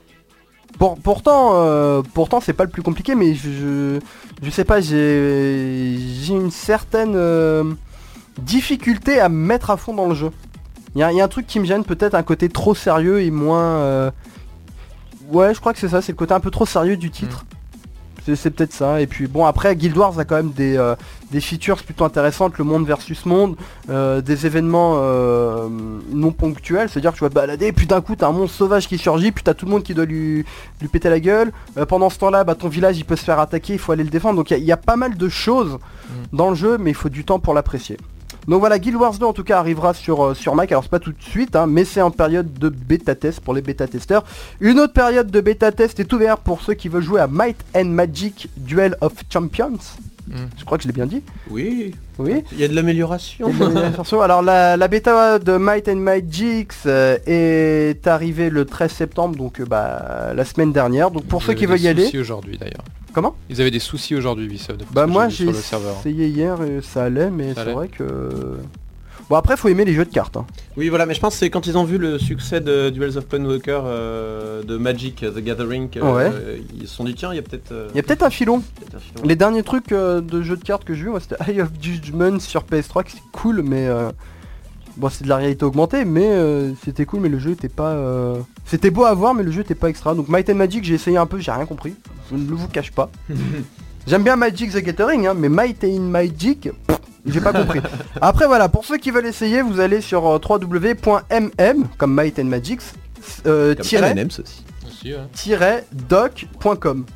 Pour, pourtant, euh, pourtant c'est pas le plus compliqué, mais je, je, je sais pas, j'ai j'ai une certaine euh, difficulté à me mettre à fond dans le jeu. Il y, a- y a un truc qui me gêne, peut-être un côté trop sérieux et moins... euh, Ouais, je crois que c'est ça, c'est le côté un peu trop sérieux du titre. C'est- C'est peut-être ça. Et puis bon, après Guild Wars a quand même des, euh, des features plutôt intéressantes, le monde versus monde, euh, des événements euh, non ponctuels, c'est-à-dire que tu vas te balader, puis d'un coup t'as un monstre sauvage qui surgit, puis t'as tout le monde qui doit lui, lui péter la gueule. Euh, pendant ce temps-là, bah, ton village il peut se faire attaquer, il faut aller le défendre. Donc il y, a- y a pas mal de choses dans le jeu, mais il faut du temps pour l'apprécier. Donc voilà, Guild Wars deux en tout cas arrivera sur, euh, sur Mac, alors c'est pas tout de suite, hein, mais c'est en période de bêta test pour les bêta testeurs. Une autre période de bêta test est ouverte pour ceux qui veulent jouer à Might and Magic Duel of Champions. Mm. Je crois que je l'ai bien dit. Oui. Oui. Il y a de l'amélioration. Attention, alors la, la bêta de Might and Magic euh, est arrivée le treize septembre, donc euh, bah, la semaine dernière. Donc pour Ils ceux avaient qui veulent des y aller, soucis aujourd'hui d'ailleurs. comment Ils avaient des soucis aujourd'hui, Ubisoft. de Bah ce que moi vu j'ai sur le serveur. essayé hier et ça allait, mais Ça c'est allait. vrai que... Bon après faut aimer les jeux de cartes. Hein. Oui voilà, mais je pense que c'est quand ils ont vu le succès de Duels of Planewalker euh, de Magic the Gathering, euh, Ouais. euh, ils se sont dit tiens il y a peut-être euh, Il y a peut-être un filon. peut-être un filon. Les derniers trucs euh, de jeux de cartes que j'ai vu, moi c'était Eye of Judgment sur P S trois, qui c'est cool, mais euh, bon c'est de la réalité augmentée, mais euh, c'était cool, mais le jeu était pas... euh, C'était beau à voir, mais le jeu était pas extra. Donc Might and Magic, j'ai essayé un peu, j'ai rien compris. Je ne vous cache pas. J'aime bien Magic the Gathering, hein, mais Might and Magic, pff, j'ai pas compris. Après voilà, pour ceux qui veulent essayer, vous allez sur euh, w w w point m m, comme Might and Magic, euh, Comme tiret, M and M's aussi. Aussi, ouais. tiret doc point com.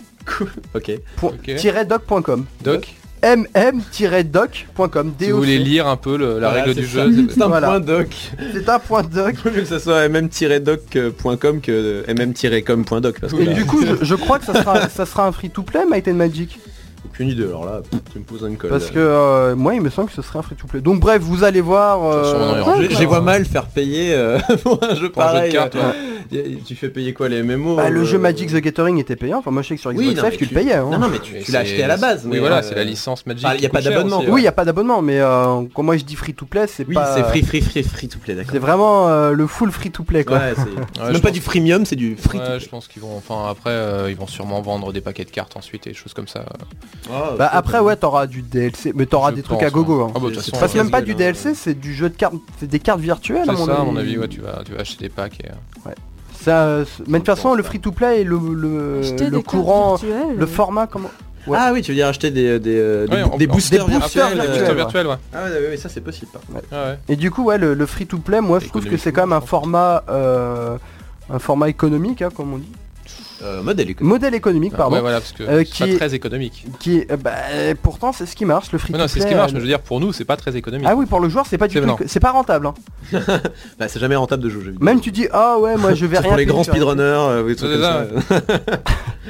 Ok. Point- Ok. tiret doc point com. Doc, m m tiret doc point com. si vous voulez lire un peu le- la Voilà, règle c'est du ça. jeu, C'est un Voilà. point doc. C'est un point doc. Mieux que ça soit m m tiret doc point com que m m tiret com point doc. Parce que Et là, du coup, je, je crois que ça sera, ça sera un free-to-play, Might and Magic. aucune idée. Alors là, tu me poses une colle. Parce que euh, moi, il me semble que ce serait un free-to-play. Donc bref, vous allez voir... euh, Sûrement, il y aura Je, Ouais, je les vois mal faire payer euh, pour un jeu Pour un jeu de pareil. cartes, euh, ouais. y a- Tu fais payer quoi, les M M O bah, le euh, jeu Magic the Gathering était payant. Enfin, moi, je sais que sur Xbox Oui, non, Live, mais tu tu- le payais. hein. Non, non, mais tu, Et tu l'as c'est- acheté à la base. Oui, mais, voilà, euh, c'est la licence Magic. ah, y a qui pas coûte cher d'abonnement. aussi, Oui, il ouais. n'y a pas d'abonnement, mais euh, quand moi je dis free-to-play, c'est Oui, pas... c'est free, free, free, free to play, d'accord. C'est vraiment euh, le full free-to-play, quoi. Ouais, c'est Ouais, c'est je même pas pense- du freemium, c'est du free to Ouais, play. je pense qu'ils vont, enfin après, euh, ils vont sûrement vendre des paquets de cartes ensuite et des choses comme ça. Bah après, ouais, t'auras du D L C, mais t'auras Je des trucs pense, à gogo. hein. Hein. Ah bah, de toute C'est façon, Ça passe ouais, même pas casual, du hein. D L C, c'est du jeu de cartes, c'est des cartes virtuelles à C'est mon ça, à avis. mon avis, ouais, tu vas, tu vas acheter des packs et... euh, Ça, euh, mais de toute façon, le free-to-play et le, le, Acheter le des courant, cartes virtuelles. le format, comment... Ouais. Ah oui, tu veux dire acheter des, des, euh, des, Ouais, bou- en- des en- boosters des boosters virtuels. virtuels, euh, Boosters ouais. virtuels, ouais. Ah ouais, ouais, ouais, ça c'est possible. par contre. Ah ouais. Et du coup, ouais, le, le free-to-play, moi je trouve que c'est quand même un format, euh, un format économique, hein, comme on dit. Euh, modèle économique. Modèle économique, Ah, pardon. ouais, voilà, parce que Euh, c'est qui pas est- très économique. Qui est, euh, bah, euh, pourtant, c'est ce qui marche, le Ouais, free-to-play. non, c'est ce qui marche, euh, mais je veux dire, pour nous, c'est pas très économique. Ah oui, pour le joueur, c'est pas du C'est tout, non. c'est pas rentable. Hein. Bah, c'est jamais rentable de jouer aux jeux vidéo. Même tu dis, ah ouais, moi je vais Sauf rien pour les payer, grands tu vas rien speedrunners, euh, oui, des trucs C'est comme ça, ça.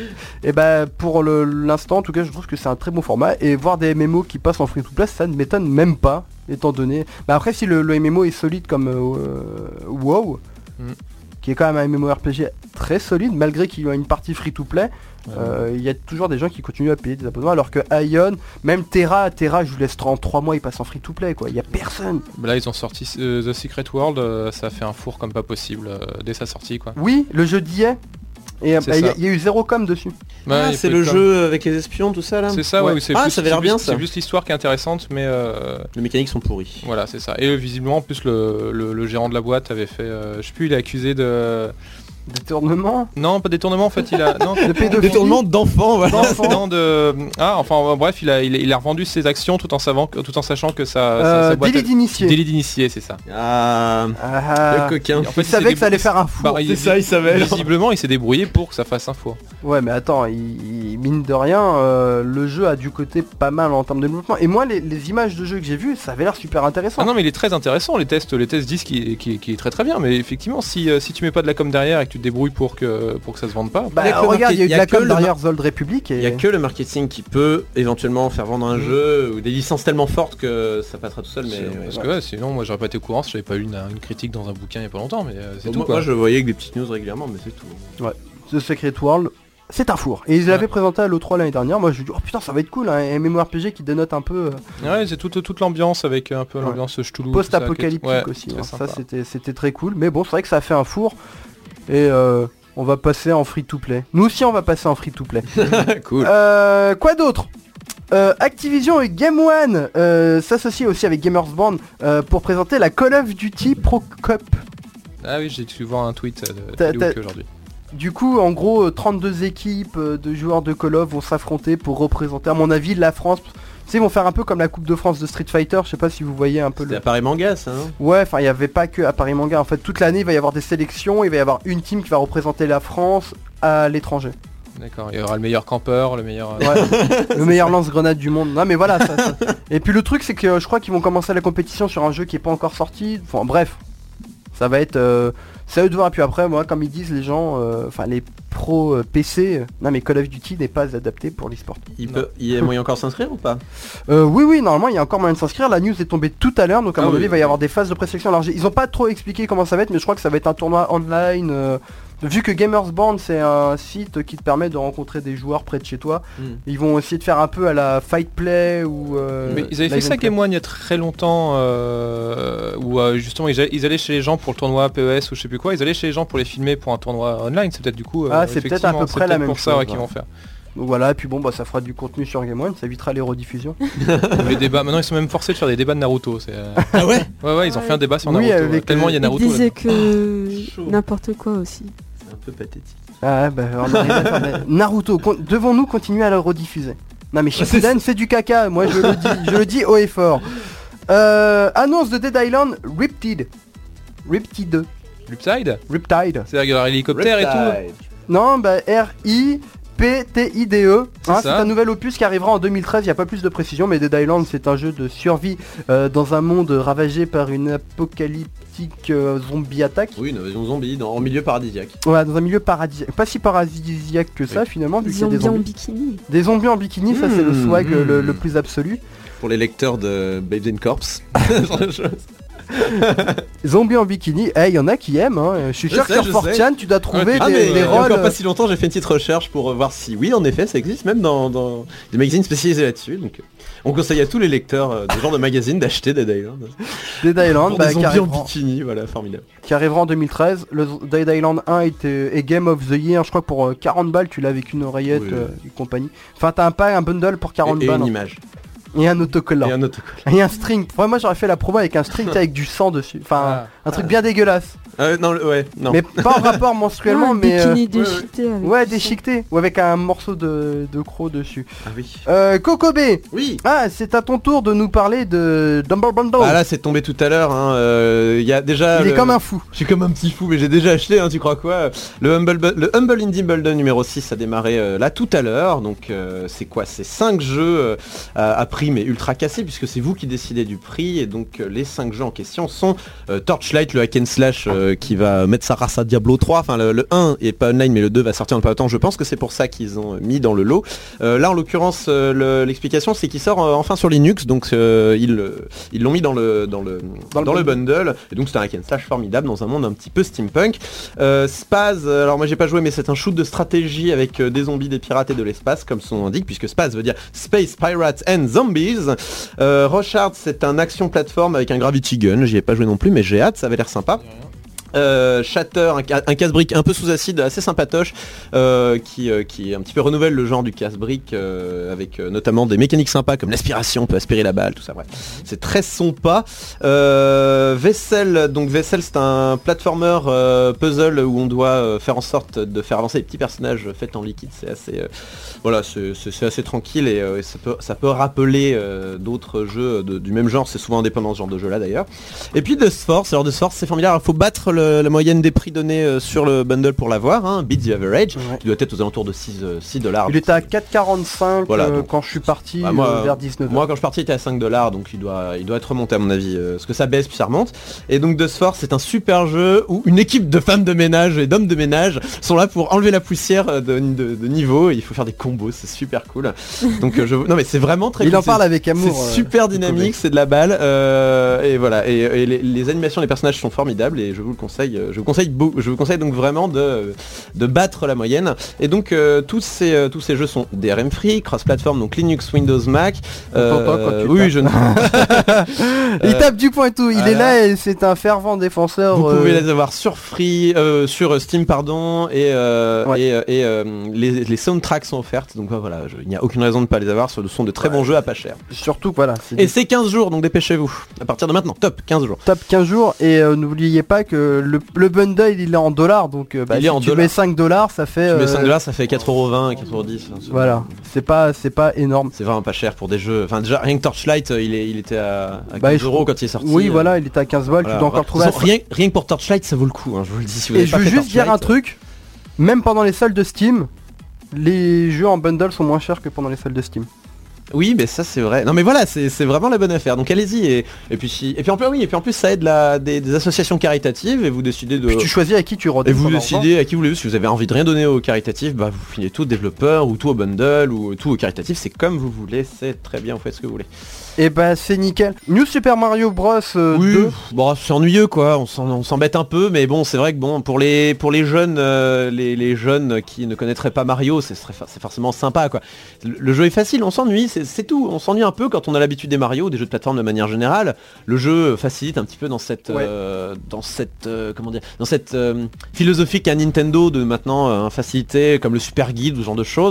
Et bah pour le- l'instant, en tout cas, je trouve que c'est un très bon format. Et voir des M M O qui passent en free-to-play, ça ne m'étonne même pas, étant donné. Bah après, si le, le M M O est solide comme euh, WoW, Mm. qui est quand même un M M O R P G très solide, malgré qu'il y a une partie free-to-play, Ouais. euh, il y a toujours des gens qui continuent à payer des abonnements, alors que Ion, même Terra, Terra, je vous laisse en trois mois, il passe en free-to-play, quoi. Il y a personne. Bah là, ils ont sorti euh, The Secret World, euh, ça a fait un four comme pas possible euh, dès sa sortie, quoi. Oui, le jeu d'y est. Et euh, C'est bah, il y, a- ça. il y a eu zéro com dessus. Ouais, Ah, il c'est faut le être jeu avec les espions, tout ça là. comme- C'est ça, ouais, Ouais. oui, c'est Ah, plus- ça avait l'air c'est bien, plus- ça. C'est juste l'histoire qui est intéressante, mais euh, Les mécaniques sont pourries. voilà, c'est ça. Et euh, visiblement, en plus, le, le- le gérant de la boîte avait fait, euh, je sais plus, il est accusé de... Détournement. Non, pas détournement, en fait, il a... Non, De pédophilie. Détournement d'enfants, voilà. D'enfants. non, de... Ah, enfin, euh, bref, il a, il, a- il a revendu ses actions tout en, savant, que- tout en sachant que sa, sa- Euh, sa boîte... délit d'initié. Délit d'initié, c'est ça. Ah, Ah, le coquin. Et en fait, il savait que ça allait faire un fou. Bah, il- C'est ça, il savait. genre. Visiblement, il s'est débrouillé pour que ça fasse un four. Ouais, mais attends, il, il- mine de rien, euh, le jeu a du côté pas mal en termes de développement. Et moi, les, les images de jeu que j'ai vues, ça avait l'air super intéressant. Ah non, mais il est très intéressant, les tests, les tests disent qu'il est, qu'il est- qu'il est très très bien, mais effectivement, si, euh, si tu mets pas de la com derrière et que tu te débrouilles pour que, pour que ça se vende pas... Bah, Il y a que le regarde, il y a eu market- de la il y a que com le derrière Zold Republic et... Il y a que le marketing qui peut éventuellement faire vendre un Mm. jeu ou des licences tellement fortes que ça passera tout seul. Mais C'est- ouais, parce ouais. que ouais, sinon moi j'aurais pas été au courant si j'avais pas eu une, une critique dans un bouquin il y a pas longtemps, mais euh, c'est Bon, tout moi, quoi. moi, je voyais que des petites news régulièrement, mais c'est tout. The Secret World, c'est un four. Et ils l'avaient présenté à l'E trois l'année dernière. Moi, je me dis, oh putain, ça va être cool, un M M O R P G qui dénote un peu euh, Ouais, c'est toute, toute l'ambiance avec un peu Ouais. l'ambiance Cthulhu. post-apocalyptique tout ça, qui est- ouais, aussi. très hein. Ça, sympa. c'était c'était très cool. Mais bon, c'est vrai que ça a fait un four. Et euh, on va passer en free-to-play. Nous aussi, on va passer en free-to-play. Cool. Euh, quoi d'autre Euh, Activision et Game One euh, s'associent aussi avec Gamers Band euh, pour présenter la Call of Duty Pro Cup. Ah oui, j'ai dû voir un tweet euh, de T'as- Luke t'as- aujourd'hui. Du coup, en gros, euh, trente-deux équipes euh, de joueurs de Call of vont s'affronter pour représenter, à mon avis, la France. Tu sais, ils vont faire un peu comme la Coupe de France de Street Fighter. Je sais pas si vous voyez un peu C'est le... à Paris Manga, ça, hein. Ouais, enfin, il n'y avait pas que à Paris Manga. En fait, toute l'année, il va y avoir des sélections. Il va y avoir une team qui va représenter la France à l'étranger. D'accord, il y aura le meilleur campeur, le meilleur... euh, Ouais, le meilleur lance-grenade du monde. Non mais voilà ça, ça. Et puis le truc c'est que euh, je crois qu'ils vont commencer la compétition sur un jeu qui est pas encore sorti. Enfin bref. Ça va être... Euh, c'est à eux de voir. Et puis après moi comme ils disent les gens, euh, enfin les pros euh, P C, euh, non mais Call of Duty n'est pas adapté pour l'e-sport. Il, Non. peut, il y a moyen encore de s'inscrire ou pas? Euh, oui oui normalement il y a encore moyen de s'inscrire. La news est tombée tout à l'heure donc à Ah mon oui, avis il va y ok. avoir des phases de présélection. Alors j'ai- ils ont pas trop expliqué comment ça va être mais je crois que ça va être un tournoi online. euh, Vu que Gamers Band c'est un site qui te permet de rencontrer des joueurs près de chez toi, Hmm. ils vont essayer de faire un peu à la Fight Play ou... euh, Mais ils avaient fait Live ça and Play. Game One il y a très longtemps euh, où euh, justement ils, a- ils allaient chez les gens pour le tournoi P E S ou je sais plus quoi, ils allaient chez les gens pour les filmer pour un tournoi online, c'est peut-être du coup... euh, Ah, c'est peut-être à peu effectivement, près la même pour ça chose, ouais, qu'ils ouais. vont faire. Donc voilà, et puis bon bah ça fera du contenu sur Game One, ça évitera les rediffusions. Les débats, maintenant ils sont même forcés de faire des débats de Naruto. C'est, euh, Ah ouais. Ouais ouais, ils ont fait un débat sur Oui, Naruto. avec, Tellement il y a Il Naruto. disait là. que Chaud. n'importe quoi aussi. C'est un peu pathétique. Ah bah on arrive à faire des- Naruto, con- devons-nous continuer à le rediffuser? Non mais Shippuden c'est du caca, moi je le dis, je le dis haut et fort. Euh, annonce de Dead Island Riptide. Riptide. Riptide. Riptide. C'est-à-dire qu'il y aura l'hélicoptère et tout. Non bah R I P T I D E. C'est Hein, c'est ça. un nouvel opus qui arrivera en deux mille treize, il n'y a pas plus de précision, mais Dead Island c'est un jeu de survie euh, dans un monde ravagé par une apocalyptique euh, zombie attaque. Oui, une invasion zombie dans, en milieu paradisiaque. Ouais, dans un milieu paradisiaque, pas si paradisiaque que ça Oui. finalement, vu qu'il y a des Zombies en zombies. bikini. Des zombies en bikini, ça c'est le Mmh, swag euh, le, mmh. le plus absolu. Pour les lecteurs de Babes and Corpse. Zombies en bikini, eh, il y en a qui aiment, hein. Je suis Je sûr sais, que sur je four sais. chan tu dois trouver Ah des, mais des il y a rôles. encore pas si longtemps j'ai fait une petite recherche pour euh, voir si oui en effet ça existe même dans, dans des magazines spécialisés là-dessus. Donc euh, on conseille à tous les lecteurs euh, de ce genre de magazines d'acheter Dead Island. Dead Island, Pour bah, des qui, zombies en arriveront, bikini, voilà, formidable. qui arrivera en deux mille treize. Le Dead Island un était est Game of the Year, je crois que pour euh, quarante balles tu l'as avec une oreillette Oui. euh, et compagnie. Enfin t'as un pack, un bundle pour quarante Et, et balles. une hein. image. Et un autocollant. Et un autocollant. Et un string. Ouais, moi j'aurais fait la promo avec un string tu sais, avec du sang dessus. Enfin Ah. un truc bien dégueulasse. Euh, non, le- ouais, non. Mais pas en rapport menstruellement, Ouais, un mais... euh, bikini ouais, déchiqueté avec Ouais, du sang. déchiqueté. Ou avec un morceau de, de croc dessus. Ah oui. Euh, Kokobé. Oui. Ah, c'est à ton tour de nous parler de Dumble Bundle. Ah là c'est tombé tout à l'heure. Hein. euh, Il y a déjà. Il est le- comme un fou. Je suis comme un petit fou, mais j'ai déjà acheté, hein, tu crois quoi? Le Humble, Bu- le Humble Indie Bundle numéro six a démarré euh, là tout à l'heure, donc euh, c'est quoi? C'est cinq jeux euh, à, à prix mais ultra cassé, puisque c'est vous qui décidez du prix, et donc euh, les cinq jeux en question sont euh, Torchlight, le hack and slash euh, qui va mettre sa race à Diablo trois, enfin le, le un est pas online mais le deux va sortir dans pas longtemps, je pense que c'est pour ça qu'ils ont mis dans le lot. Euh, là en l'occurrence euh, le- l'explication c'est qu'il sort euh, enfin sur Linux, donc euh, ils euh, ils l'ont mis dans le dans le Dans dans, le le bundle, et donc c'est un hack and slash formidable dans un monde un petit peu steampunk. Euh, Spaz, euh, alors moi j'ai pas joué mais c'est un shoot de stratégie avec euh, des zombies, des pirates et de l'espace comme son nom indique, puisque Spaz veut dire Space Pirates and Zombies. Euh, Rochard c'est un action plateforme avec un Gravity Gun, j'y ai pas joué non plus mais j'ai hâte, ça avait l'air sympa. Euh, Shatter, un, ca- un casse-brique un peu sous acide, assez sympatoche, euh, qui, euh, qui un petit peu renouvelle le genre du casse-brique, euh, avec euh, notamment des mécaniques sympas comme l'aspiration, on peut aspirer la balle, tout ça, bref. C'est très sympa. Euh, Vessel, donc Vessel c'est un platformer euh, puzzle où on doit euh, faire en sorte de faire avancer les petits personnages faits en liquide, c'est assez, euh, voilà, c'est c'est- c'est assez tranquille, et, euh, et ça, peut, ça peut rappeler euh, d'autres jeux de- du même genre, c'est souvent indépendant ce genre de jeu là d'ailleurs. Et puis Dust Force, alors Dust Force c'est formidable, il faut battre le la moyenne des prix donnés euh, sur le bundle pour l'avoir, hein, beat the average, Ouais. qui doit être aux alentours de six dollars. Il était à quatre quarante-cinq Voilà, euh, donc- quand je suis parti Bah, moi, euh, vers dix-neuf heures. Moi quand je suis parti il était à cinq dollars, donc il doit, il doit être remonté à mon avis, euh, parce que ça baisse puis ça remonte. Et donc Dust Force c'est un super jeu où une équipe de femmes de ménage et d'hommes de ménage sont là pour enlever la poussière de, de- de niveau, et il faut faire des combos, c'est super cool. Donc euh, je, non mais c'est vraiment très Il cool, en parle c'est- avec amour. C'est euh, super Kokobé. dynamique, c'est de la balle, euh, et voilà. Et, et les, les animations des personnages sont formidables, et je vous le conseille. euh, Je vous conseille, beau- je vous conseille donc vraiment de, de battre la moyenne. Et donc euh, tous ces euh, tous ces jeux sont D R M free, cross-platform, donc Linux, Windows, Mac. t'entend quand tu oui, tapes. je ne. Il Euh, tape du point et tout, il est voilà. là et c'est un fervent défenseur. Vous euh, pouvez les avoir sur Free, euh, sur Steam pardon, et, euh, Ouais. et, euh, et, euh, les, les soundtracks sont offertes, donc voilà, je- il n'y a aucune raison de ne pas les avoir, ce sont de très bons jeux à pas cher. Surtout que voilà, c'est Et c'est quinze jours, donc dépêchez-vous, à partir de maintenant, top, quinze jours. top quinze jours et euh, n'oubliez pas que le, le bundle il est en dollars donc euh, bah, Il si est en tu dollars. mets cinq dollars ça fait Tu mets euh, cinq dollars, ça fait quatre euros vingt, quatre euros dix. hein, c'est- voilà, c'est pas c'est pas énorme. C'est vraiment pas cher pour des jeux. Enfin déjà rien que Torchlight, euh, il, est, il était à, à Bah, quinze je- euros quand il est sorti. Oui euh, voilà, il était à quinze balles, voilà. tu dois encore De trouver toute à façon, rien, rien que pour Torchlight, ça vaut le coup, hein, je vous le dis. Si vous Et avez je pas veux fait juste dire un Torchlight, truc, même pendant les soldes de Steam, les jeux en bundle sont moins chers que pendant les soldes de Steam. Oui, mais ça c'est vrai. Non mais voilà, c'est c'est vraiment la bonne affaire. Donc allez-y, et, et puis si, et puis en plus oui, et puis en plus ça aide la, des, des associations caritatives, et vous décidez de. Puis tu choisis à qui tu Et redonnes. vous ton décidez à qui vous voulez. Si vous avez envie de rien donner au caritatif, bah vous finissez tout au développeur ou tout au bundle ou tout au caritatif. C'est comme vous voulez, c'est très bien. Vous faites ce que vous voulez. Et bah c'est nickel. New Super Mario Bros euh, Oui, deux. bon c'est ennuyeux quoi, on s'en- on s'embête un peu, mais bon c'est vrai que bon pour les pour les jeunes euh, les, les jeunes qui ne connaîtraient pas Mario, c'est serait fa- c'est forcément sympa quoi. Le, le jeu est facile, on s'ennuie, c'est c'est tout, on s'ennuie un peu quand on a l'habitude des Mario, des jeux de plateforme de manière générale. Le jeu facilite un petit peu dans cette Ouais. euh, dans cette euh, comment dire dans cette euh, philosophie qu'a Nintendo de maintenant euh, faciliter comme le Super Guide ou ce genre de choses.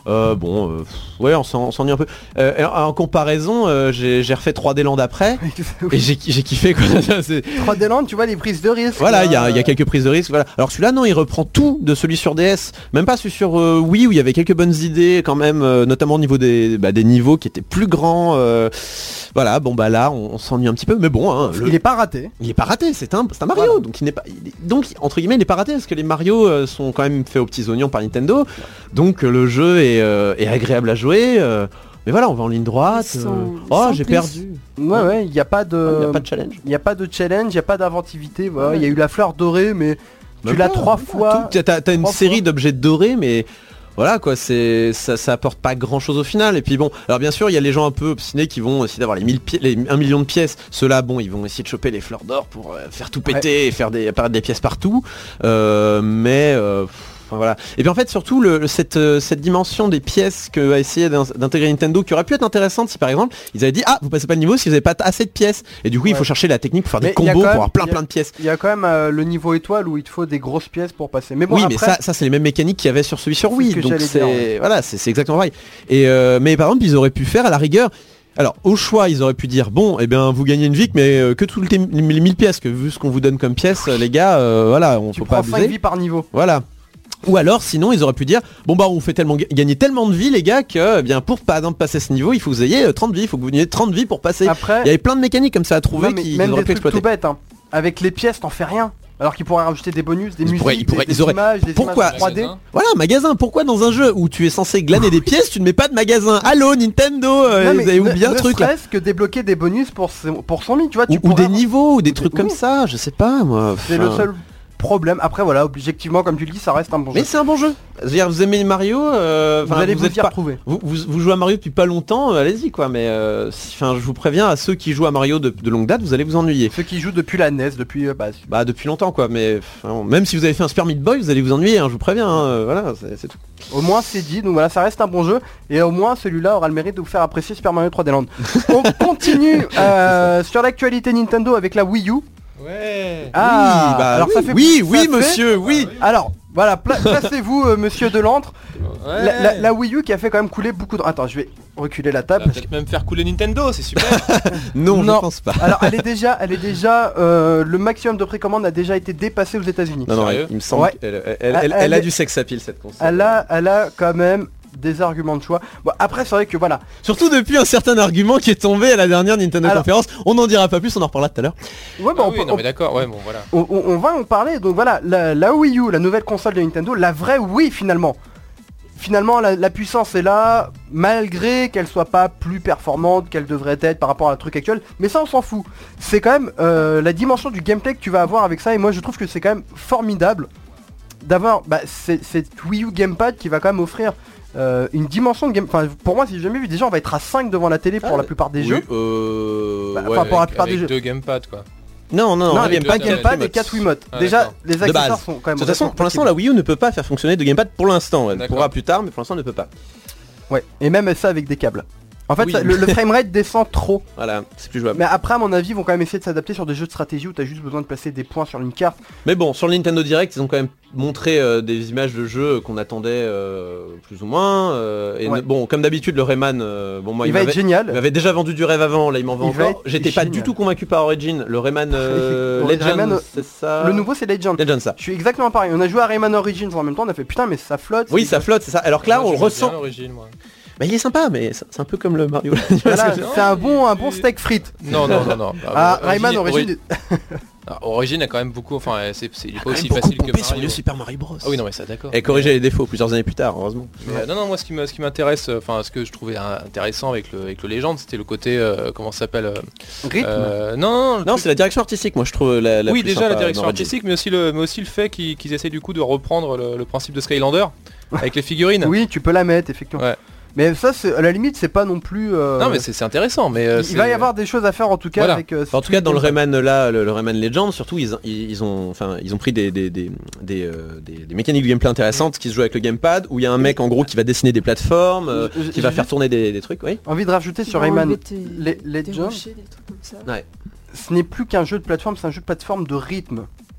Euh, bon, euh, ouais, on s'en- on s'ennuie un peu. Euh, en, en comparaison, euh, j'ai j'ai refait trois D Land après et j'ai j'ai kiffé quoi. C'est- trois D Land, tu vois les prises de risque. Voilà, il y a, là, il y a quelques prises de risque. Voilà. Alors celui-là, non, il reprend tout de celui sur D S. Même pas celui sur euh, Wii où il y avait quelques bonnes idées quand même, euh, notamment au niveau des, bah, des niveaux qui étaient plus grands. euh, voilà, bon bah là, on, on s'ennuie un petit peu, mais bon, hein, le- Il est pas raté. il est pas raté. C'est un, c'est un Mario, Voilà. donc il n'est pas, il est- donc entre guillemets, il est pas raté parce que les Mario euh, sont quand même faits aux petits oignons par Nintendo. Donc euh, le jeu est, euh, est agréable à jouer. euh, mais voilà, on va en ligne droite. Sans- euh, oh, sans j'ai plus. perdu. Ouais, ouais, il n'y a pas de. Il n'y a pas de challenge. Il n'y a pas de challenge, il n'y a pas d'inventivité. Voilà. Ouais. Il y a eu la fleur dorée, mais tu Même l'as pas, trois même pas. fois. Tout- T'as t'as une trois série fois. d'objets dorés, mais voilà quoi, c'est ça, ça apporte pas grand chose au final. Et puis bon, alors bien sûr, il y a les gens un peu obstinés qui vont essayer d'avoir les, mille pi- les un million de pièces. Ceux-là, bon, ils vont essayer de choper les fleurs d'or pour euh, faire tout péter et faire des, apparaître des pièces partout. Euh, mais euh, enfin, voilà. Et puis en fait, surtout le, le- cette, euh, cette dimension des pièces que a essayé d'in- d'intégrer Nintendo, qui aurait pu être intéressante si par exemple ils avaient dit ah vous passez pas le niveau si vous avez pas assez de pièces. Et du coup, il Ouais. faut chercher la technique pour faire Mais des il y a combos quand pour même- avoir plein il y a- plein de pièces. Il y a quand même euh, le niveau étoile où il te faut des grosses pièces pour passer. Mais bon, oui, après, mais ça, ça c'est les mêmes mécaniques qu'il y avait sur celui sur C'est Wii, ce que donc j'allais c'est dire, ouais. voilà, c'est c'est exactement pareil. Et euh, mais par exemple, ils auraient pu faire à la rigueur. Alors au choix, ils auraient pu dire bon, eh bien vous gagnez une vie, mais euh, que toutes les, les mille pièces, que vu ce qu'on vous donne comme pièces, les gars, euh, voilà, on tu faut pas prends cinq abuser. vies par niveau. Voilà. Ou alors, sinon, ils auraient pu dire bon bah on fait tellement ga- gagner tellement de vies, les gars, que eh bien pour par exemple passer ce niveau, il faut que vous ayez euh, trente vies, il faut que vous ayez trente vies pour passer. Après, Il y avait plein de mécaniques comme ça à trouver non, mais qui même auraient des pu trucs exploiter. tout bêtes. Hein. Avec les pièces, t'en fais rien. Alors qu'ils pourraient rajouter des bonus, des Ils musiques, pourraient- ils pourraient- des, des ils auraient- images, des Pourquoi images en trois D. Magasin. Voilà, magasin. Pourquoi dans un jeu où tu es censé glaner des pièces, tu ne mets pas de magasin? Allô Nintendo, euh, Non, vous mais avez ne- oublié un ne truc là. serait-ce que débloquer des bonus pour son, pour son mi, tu vois. Tu Ou, ou pourrais des avoir- niveaux, ou des ou trucs des- comme oui. ça, je sais pas moi. C'est Enfin, le seul problème. Après voilà, objectivement comme tu le dis, ça reste un bon Mais jeu. c'est un bon jeu. C'est-à-dire, vous aimez Mario, euh, Vous enfin, allez vous, êtes y pas- retrouver. Vous, vous, vous jouez à Mario depuis pas longtemps, euh, allez-y quoi. Mais euh, si- enfin, je vous préviens, à ceux qui jouent à Mario de, de longue date, vous allez vous ennuyer. Ceux qui jouent depuis la N E S, depuis euh, bah, Bah depuis longtemps quoi. Mais enfin, même si vous avez fait un Super Meat Boy, vous allez vous ennuyer. Hein, je vous préviens. Hein, euh, voilà, c'est c'est tout. au moins c'est dit. Donc voilà, ça reste un bon jeu et au moins celui-là aura le mérite de vous faire apprécier Super Mario trois D Land. On continue euh, sur l'actualité Nintendo avec la Wii U. Ouais. Ah, oui, bah, alors oui, ça fait oui, ça oui, fait- monsieur, oui. Alors voilà, pla- placez-vous euh, monsieur Delantre. Ouais. La, la- la Wii U qui a fait quand même couler beaucoup de... Attends, je vais reculer la Ça table. va parce que- peut-être même faire couler Nintendo, c'est super. Non, Non. je pense pas. Alors elle est déjà, elle est déjà, euh, le maximum de précommande a déjà été dépassé aux États-Unis. Non, non, Sérieux il me semble Ouais. qu'elle elle, Elle- elle- elle elle a est- du sex appeal cette console. Elle a, elle a quand même des arguments de choix. Bon après c'est vrai que voilà, Surtout depuis un certain argument qui est tombé à la dernière Nintendo Alors- Conférence. On n'en dira pas plus, on en reparlera tout à l'heure. ouais, bah, Ah on, oui, peut- non on- mais d'accord, ouais bon voilà. on- on- on va en parler. Donc voilà, la, la Wii U, la nouvelle console de Nintendo, la vraie Wii finalement. Finalement la, la puissance est là, malgré qu'elle soit pas plus performante qu'elle devrait être par rapport à un truc actuel. Mais ça on s'en fout. C'est quand même euh, la dimension du gameplay que tu vas avoir avec ça. Et moi je trouve que c'est quand même formidable d'avoir bah, c'est- cette Wii U Gamepad qui va quand même offrir euh, une dimension de game. Enfin pour moi si j'ai jamais vu, déjà on va être à cinq devant la télé pour Ah, la plupart des Oui, jeux. euh... Bah, ouais. enfin, pour la Avec- plupart des avec jeux. deux gamepads quoi. Non, non, Non, non, avec deux pas tablettes, Gamepad et Wiimote. quatre Wiimotes. Ah, Déjà d'accord. les De accessoires base. sont quand même. De toute façon, complètement pour l'instant, possibles. la Wii U ne peut pas faire fonctionner de gamepad pour l'instant. Elle D'accord. pourra plus tard, mais pour l'instant, elle ne peut pas. Ouais, et même ça avec des câbles. En fait, Oui. ça- le, le framerate descend trop. Voilà, c'est plus jouable. Mais après, à mon avis, ils vont quand même essayer de s'adapter sur des jeux de stratégie où t'as juste besoin de placer des points sur une carte. Mais bon, sur le Nintendo Direct, ils ont quand même montré euh, des images de jeux qu'on attendait euh, plus ou moins. euh, et Ouais. ne- bon, comme d'habitude, le Rayman, euh, bon moi, il il va être m'avait il génial. m'avait déjà vendu du rêve avant, là il m'en vend Il va encore. être J'étais pas génial. du tout convaincu par Origin. Le Rayman euh, Le Legends, Rayman, c'est ça. Le nouveau, c'est Legend. Legend, ça. Je suis exactement pareil. On a joué à Rayman Origins en même temps. On a fait putain, mais ça flotte. Oui, c'est- ça flotte, c'est ça. Alors que là, Moi, on le j'aimais bien ressent. l'origine, moi. Bah, il est sympa, mais c'est c'est un peu comme le Mario. Voilà, Non, c'est un bon, un mais- bon steak frites. Non non non non. Ah, Origin- Rayman Origins. Ori- Ah, Origin a quand même beaucoup, enfin c'est c'est- il est pas aussi Beaucoup facile que pompé sur Mario. le Super Mario Bros. Ah oui non mais ça d'accord. Et corriger les défauts plusieurs années plus tard, heureusement. Mais, euh, non non moi ce qui me- ce qui m'intéresse, euh, enfin ce que je trouvais euh, intéressant avec le avec le Legend, c'était le côté euh, comment ça s'appelle euh, Rythme. euh, non non, le Non, truc- c'est la direction artistique, moi je trouve la, la oui plus déjà la sympa direction dans Origin. artistique, mais aussi le mais aussi le fait qu'ils qu'ils essaient du coup de reprendre le, le principe de Skylander avec les figurines. Oui, tu peux la mettre, effectivement. Ouais. Mais ça, c'est- à la limite, c'est pas non plus. euh, Non mais c'est c'est intéressant, mais euh, il c'est- va y avoir des choses à faire en tout cas Voilà. avec. euh, Enfin, en tout ce cas, dans le Gamepad. Rayman là, le, le Rayman Legends, surtout ils, ils, ils ont, enfin, ils ont pris des des, des, des, euh, des- des mécaniques de gameplay intéressantes qui se jouent avec le gamepad, où il y a un mec en gros qui va dessiner des plateformes, euh, Je- je- qui va j'ai faire juste tourner des, des trucs, oui. envie de rajouter Ils sur vont Rayman. enlever tes- les- les des jumps. rochers, des trucs comme ça. Ouais. Ce n'est plus qu'un jeu de plateforme, c'est un jeu de plateforme de rythme.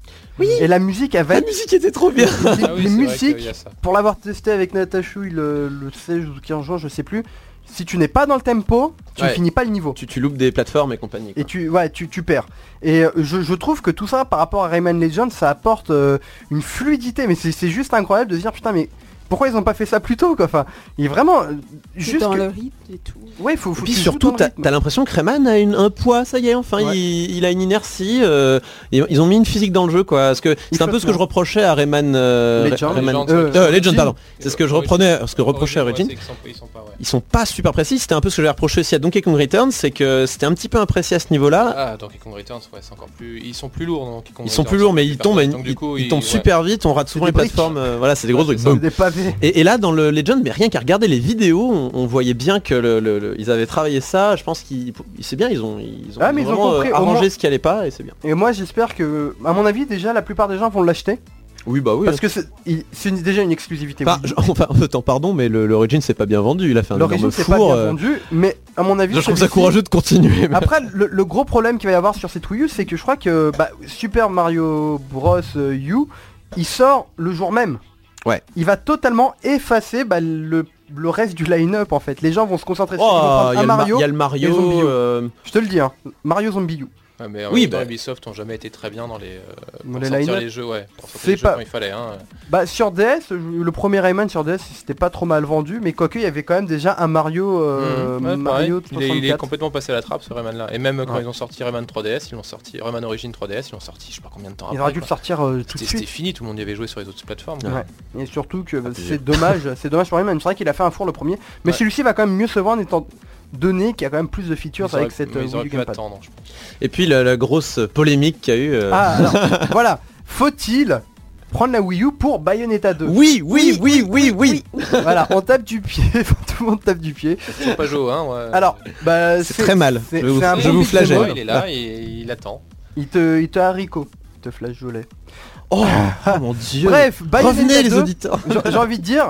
Oui. Et la musique, elle va La être... musique était trop bien. Les, Ah oui, les c'est vrai musiques, qu'il y a ça. pour l'avoir testé avec Natachouille le, le seize ou quinze juin, je sais plus, si tu n'es pas dans le tempo, tu Ouais. ne finis pas le niveau. Tu, tu loupes des plateformes et compagnie. Quoi. Et tu, ouais, tu, tu perds. Et euh, je, je trouve que tout ça, par rapport à Rayman Legends, ça apporte euh, une fluidité. Mais c'est c'est juste incroyable de se dire, putain, mais pourquoi ils ont pas fait ça plus tôt, quoi. Enfin, il est vraiment euh, C'est juste. dans que- le rythme et tout. Ouais, faut, Et faut puis que tu surtout, joues dans le t'as rythme. t'as l'impression que Rayman a une, un poids, ça y est, enfin, Ouais. il, il a une inertie. euh, ils, ils ont mis une physique dans le jeu, quoi. Parce que c'est un peu flotte ce que je bien. reprochais à Rayman. euh, Legend. Rayman- Legend, euh, euh, Legend, Origin. pardon. C'est ce que je reprenais, ce que reprochais à Origin. Ouais, c'est qu'ils sont- ils sont pas, ouais. Ils sont pas super précis. C'était un peu ce que j'ai reproché aussi à Donkey Kong Returns, c'est que c'était un petit peu imprécis à ce niveau-là. Ah, Donkey Kong Returns, ouais, c'est encore plus. Ils sont plus lourds, non Donkey Kong Ils sont Returns, plus lourds, mais c'est ils plus tombent, à personnel. une- Donc, du ils, coup, ils tombent ouais. super vite. On rate souvent des les briques. plateformes. euh, voilà, c'est des gros Ouais, trucs. c'est ça. Boum. Des pavés. Et, et là dans le Legend, mais rien qu'à regarder les vidéos, on, on voyait bien que le, le- le- ils avaient travaillé ça. Je pense qu'ils, c'est bien, ils ont, ils ont, Ah, mais ils ont vraiment, compris, euh, au arrangé moins- ce qui allait pas et c'est bien. Et moi, j'espère que, à mon avis, déjà, la plupart des gens vont l'acheter. Oui bah oui. Parce que c'est il- c'est une- déjà une exclusivité. Enfin, Wii U. je- enfin, autant pardon, mais le- l'Origin c'est pas bien vendu. Il a fait un L'origine, énorme c'est pas four. bien euh, vendu, mais à mon avis, je trouve ça celui-ci- courageux de continuer. mais- Après, le, le gros problème qu'il va y avoir sur cette Wii U, c'est que je crois que bah, Super Mario Bros euh, U, il sort le jour même. Ouais. Il va totalement effacer bah, le, le reste du line-up en fait. Les gens vont se concentrer sur Oh, ils vont prendre il y, a un le Mar- Mario. il y a le et Mario. Zombie U. euh, Je te le dis, hein, Mario Zombie U. Ouais, mais Oui, oui, bah- Ubisoft ont jamais été très bien dans les, euh, Dans pour les sortir line-up. les jeux, ouais, pour sortir C'est les jeux pas- quand il fallait. Hein. Bah sur D S, le premier Rayman sur D S, c'était pas trop mal vendu, mais quoique il y avait quand même déjà un Mario, euh, Mmh, ouais, Mario pareil. il, est, il est soixante-quatre. complètement passé à la trappe ce Rayman là. Et même quand Ouais. ils ont sorti Rayman trois D S, ils l'ont sorti, Rayman Origin trois D S, ils l'ont sorti je sais pas combien de temps Ils après. auraient dû le quoi. sortir euh, tout de C'était c'était suite. fini, tout le monde y avait joué sur les autres plateformes. Ouais. Et surtout que bah, plaisir. c'est dommage, c'est dommage pour Rayman. C'est vrai qu'il a fait un four le premier, mais Ouais. celui-ci va quand même mieux se vendre étant donné qu'il y a quand même plus de features Ils auraient, avec cette mais euh, ils auraient Wii U pu Gamepad. attendre, je pense. Et puis la, la grosse polémique qu'il y a eu. euh, Ah alors, voilà, faut-il prendre la Wii U pour Bayonetta deux? Oui, oui, oui, oui, oui. Voilà, on tape du pied, tout le monde tape du pied. Ils sont pas joués, hein. Ouais. Alors, bah C'est très mal. c'est- Je vous- c'est un je bon vous beat'em flagelle. up. il est là et il attend. Il te, il te haricot, il te flageolet. Oh, oh mon dieu. Bref, Bayonetta Revenez les deux, auditeurs. j'ai j'ai envie de dire,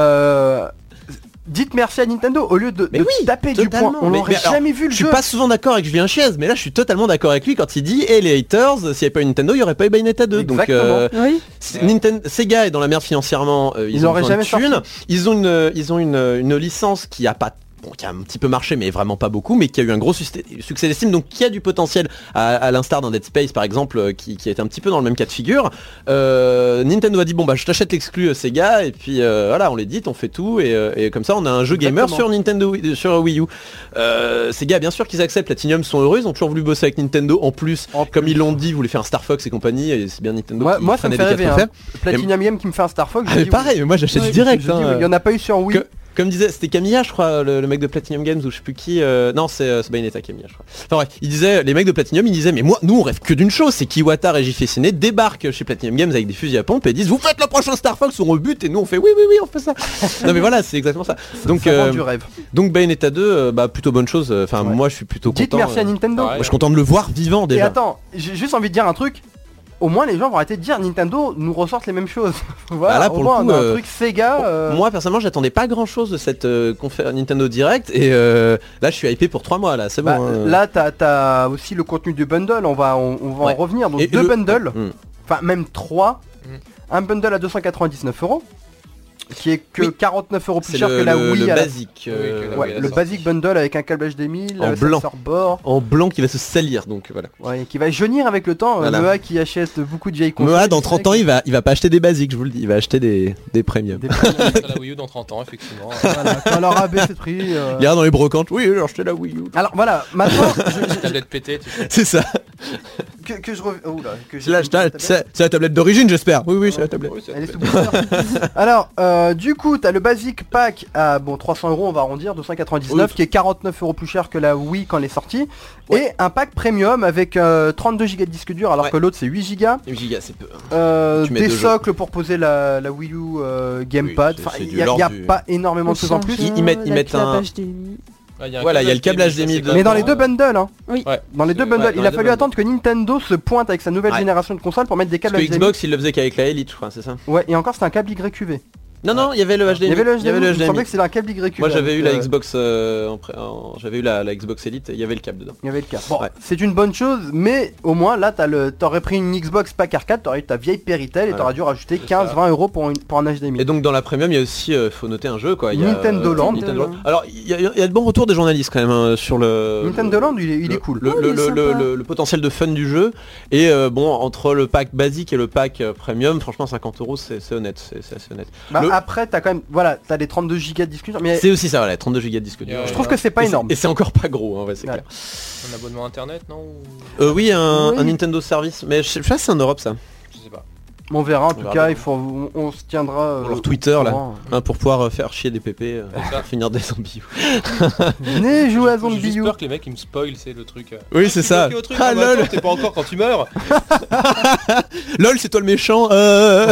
euh, dites merci à Nintendo au lieu de, Mais de oui, taper du totalement. poing. On Mais- n'aurait mais alors, jamais vu le Je suis jeu. pas souvent d'accord avec Julien Chiez, mais là je suis totalement d'accord avec lui quand il dit et les haters, s'il n'y avait pas eu Nintendo, il n'y aurait pas eu Bayonetta deux. Donc euh, Oui. c'est- Nintendo, Sega est dans la merde financièrement, euh, ils, Ils ont auraient besoin de jamais thunes. Ils ont une, ils ont une, une licence qui a pas bon, qui a un petit peu marché mais vraiment pas beaucoup, mais qui a eu un gros succès succès d'estime, donc qui a du potentiel à, à l'instar d'un Dead Space par exemple, euh, qui, qui est un petit peu dans le même cas de figure. Euh, Nintendo a dit bon bah je t'achète l'exclu euh, Sega et puis euh, voilà on l'édite, on fait tout et, euh, et comme ça on a un jeu gamer Exactement. sur Nintendo Wii- sur Wii U. Euh, Sega bien sûr qu'ils acceptent, Platinum sont heureux, ils ont toujours voulu bosser avec Nintendo en plus, En comme plus. ils l'ont dit, ils voulaient faire un Star Fox et compagnie et c'est bien Nintendo Moi, qui moi ça me freinait fait des rêver. quatre Hein. fers. Platinum Game qui me fait un Star Fox. Ah, je mais dis pareil, mais moi j'achète oui. direct. Je dis hein. oui. Il y en a pas eu sur Wii. Que- Comme disait, c'était Camilla je crois, le, le mec de Platinum Games ou je sais plus qui, euh, non c'est euh, c'est Bayonetta Camilla je crois. Enfin bref, il disait, les mecs de Platinum ils disaient mais moi nous on rêve que d'une chose, c'est qu'Iwata et J F Ciné débarquent chez Platinum Games avec des fusils à pompe et disent vous faites le prochain Star Fox, on rebute et nous on fait oui oui oui on fait ça. Non mais voilà c'est exactement ça. Donc, Ça vend euh, du rêve. donc Bayonetta deux, euh, bah plutôt bonne chose, enfin Ouais. moi je suis plutôt Dites content. merci à euh, Nintendo. pareil. moi je suis content de le voir vivant Et déjà. attends, j'ai juste envie de dire un truc. Au moins les gens vont arrêter de dire Nintendo nous ressortent les mêmes choses. Voilà, Bah là, au pour le moins coup, on a un euh, truc Sega. euh, Moi personnellement j'attendais pas grand chose de cette euh, confé- Nintendo Direct et euh, là je suis hypé pour trois mois là, c'est bah, bon. hein. Là t'as as aussi le contenu du bundle, on va, on, on va Ouais. en revenir. Donc Et deux le- bundles, Mm. enfin même trois. Mm. Un bundle à deux cent quatre-vingt-dix-neuf euros. Qui est que Oui. quarante-neuf euros plus C'est cher le, que la le- Wii le à la- basique. Oui, que euh, la Ouais, Wii à la le sortie. basic bundle avec un câble H D M I, En le blanc. sensor bord, en blanc qui va se salir donc voilà. ouais, qui va jaunir avec le temps. Voilà. Mea qui achète beaucoup de vieilles consoles. Moi dans trente ans il va il va pas acheter des basiques, je vous le dis, il va acheter des, des premiums. Des- On mettra la Wii U dans trente ans, effectivement. Voilà, quand leur A B c'est prix. euh. Il ira dans les brocantes, oui j'ai acheté la Wii U. Alors voilà, maintenant je- Une tablette pétée, tu sais. C'est ça. que, que je reviens. Oh là, que C'est j'ai- la, c'est c'est la tablette d'origine j'espère. Oui oui c'est la tablette. Oui, c'est Elle est la sous tablette. booster. Alors, euh, du coup, t'as le basic pack à bon trois cents euros, on va arrondir, deux cent quatre-vingt-dix-neuf, Oui. qui est quarante-neuf euros plus cher que la Wii quand elle est sortie, Ouais. et un pack premium avec euh, trente-deux gigas de disque dur, alors Ouais. que l'autre c'est huit gigas. huit gigas c'est peu. Euh, Tu mets des deux jeux. socles pour poser la, la Wii U euh, Gamepad. Oui, c'est- Enfin, c'est il du y a, lore y a du- pas énormément de choses en plus. Ils- ils mettent- ils mettent un- H D M I. Ah, y a un Voilà, il y a le câble H D M I ça, c'est dedans. Mais dans les deux exactement, bundles, hein. Oui. Ouais. Dans les deux Ouais, bundles, dans il les a deux fallu bundles. attendre que Nintendo se pointe avec sa nouvelle Ouais. génération de consoles pour mettre des câbles Parce que H D M I. Xbox il le faisait qu'avec la Elite je crois, c'est ça. Ouais, et encore c'était un câble Y Q V. Non, non, il y avait le H D M I. Il y avait le H D M I, Il y avait le il me H D M I. semblait que c'était un câble Y. Moi j'avais eu la euh, Xbox, euh, en pré- en- j'avais eu la, la Xbox Elite, et il y avait le câble dedans. Il y avait le câble. Bon, Ouais. c'est une bonne chose, mais au moins là, t'as le, t'aurais pris une Xbox pack arcade, t'aurais eu ta vieille Péritel et Voilà. t'aurais dû rajouter C'est quinze ça. vingt euros pour, une, pour un H D M I. Et donc dans la premium, il y a aussi, euh, faut noter un jeu quoi. Il y a, Nintendo Land. Land. Alors il y, a- il y a de bons retours des journalistes quand même hein, sur le. Nintendo Land, il est, il est le- cool. Le, Oh, le- il est le- le- sympa. le- le potentiel de fun du jeu et euh, bon entre le pack basique et le pack euh, premium, franchement cinquante euros c'est c'est honnête, c'est c'est assez honnête. Bah, Le- après, t'as quand même, voilà, t'as les trente-deux gigas de disque dur, mais C'est aussi ça, voilà, trente-deux gigas de disque dur. Je je trouve que c'est pas Et c'est- énorme. Et c'est encore pas gros, hein, ouais, c'est Ouais. clair. Un abonnement internet, non ou- Euh, oui, un, Oui. un Nintendo Service, mais je sais pas si c'est en Europe ça. Je sais pas. On verra, en tout verra cas, bien. il faut, on, on se tiendra. euh, Pour leur Twitter là, courant. hein, pour pouvoir euh, faire chier des pépés, euh, C'est ça. pour finir des zombies. Venez jouer à J'ai juste Zombie U. peur que les mecs ils me spoilent, c'est le truc. euh. Oui, c'est Tu ça. bloques au truc, Ah ah, bah, lol, attends, t'es pas encore quand tu meurs. lol, c'est toi le méchant. Euh...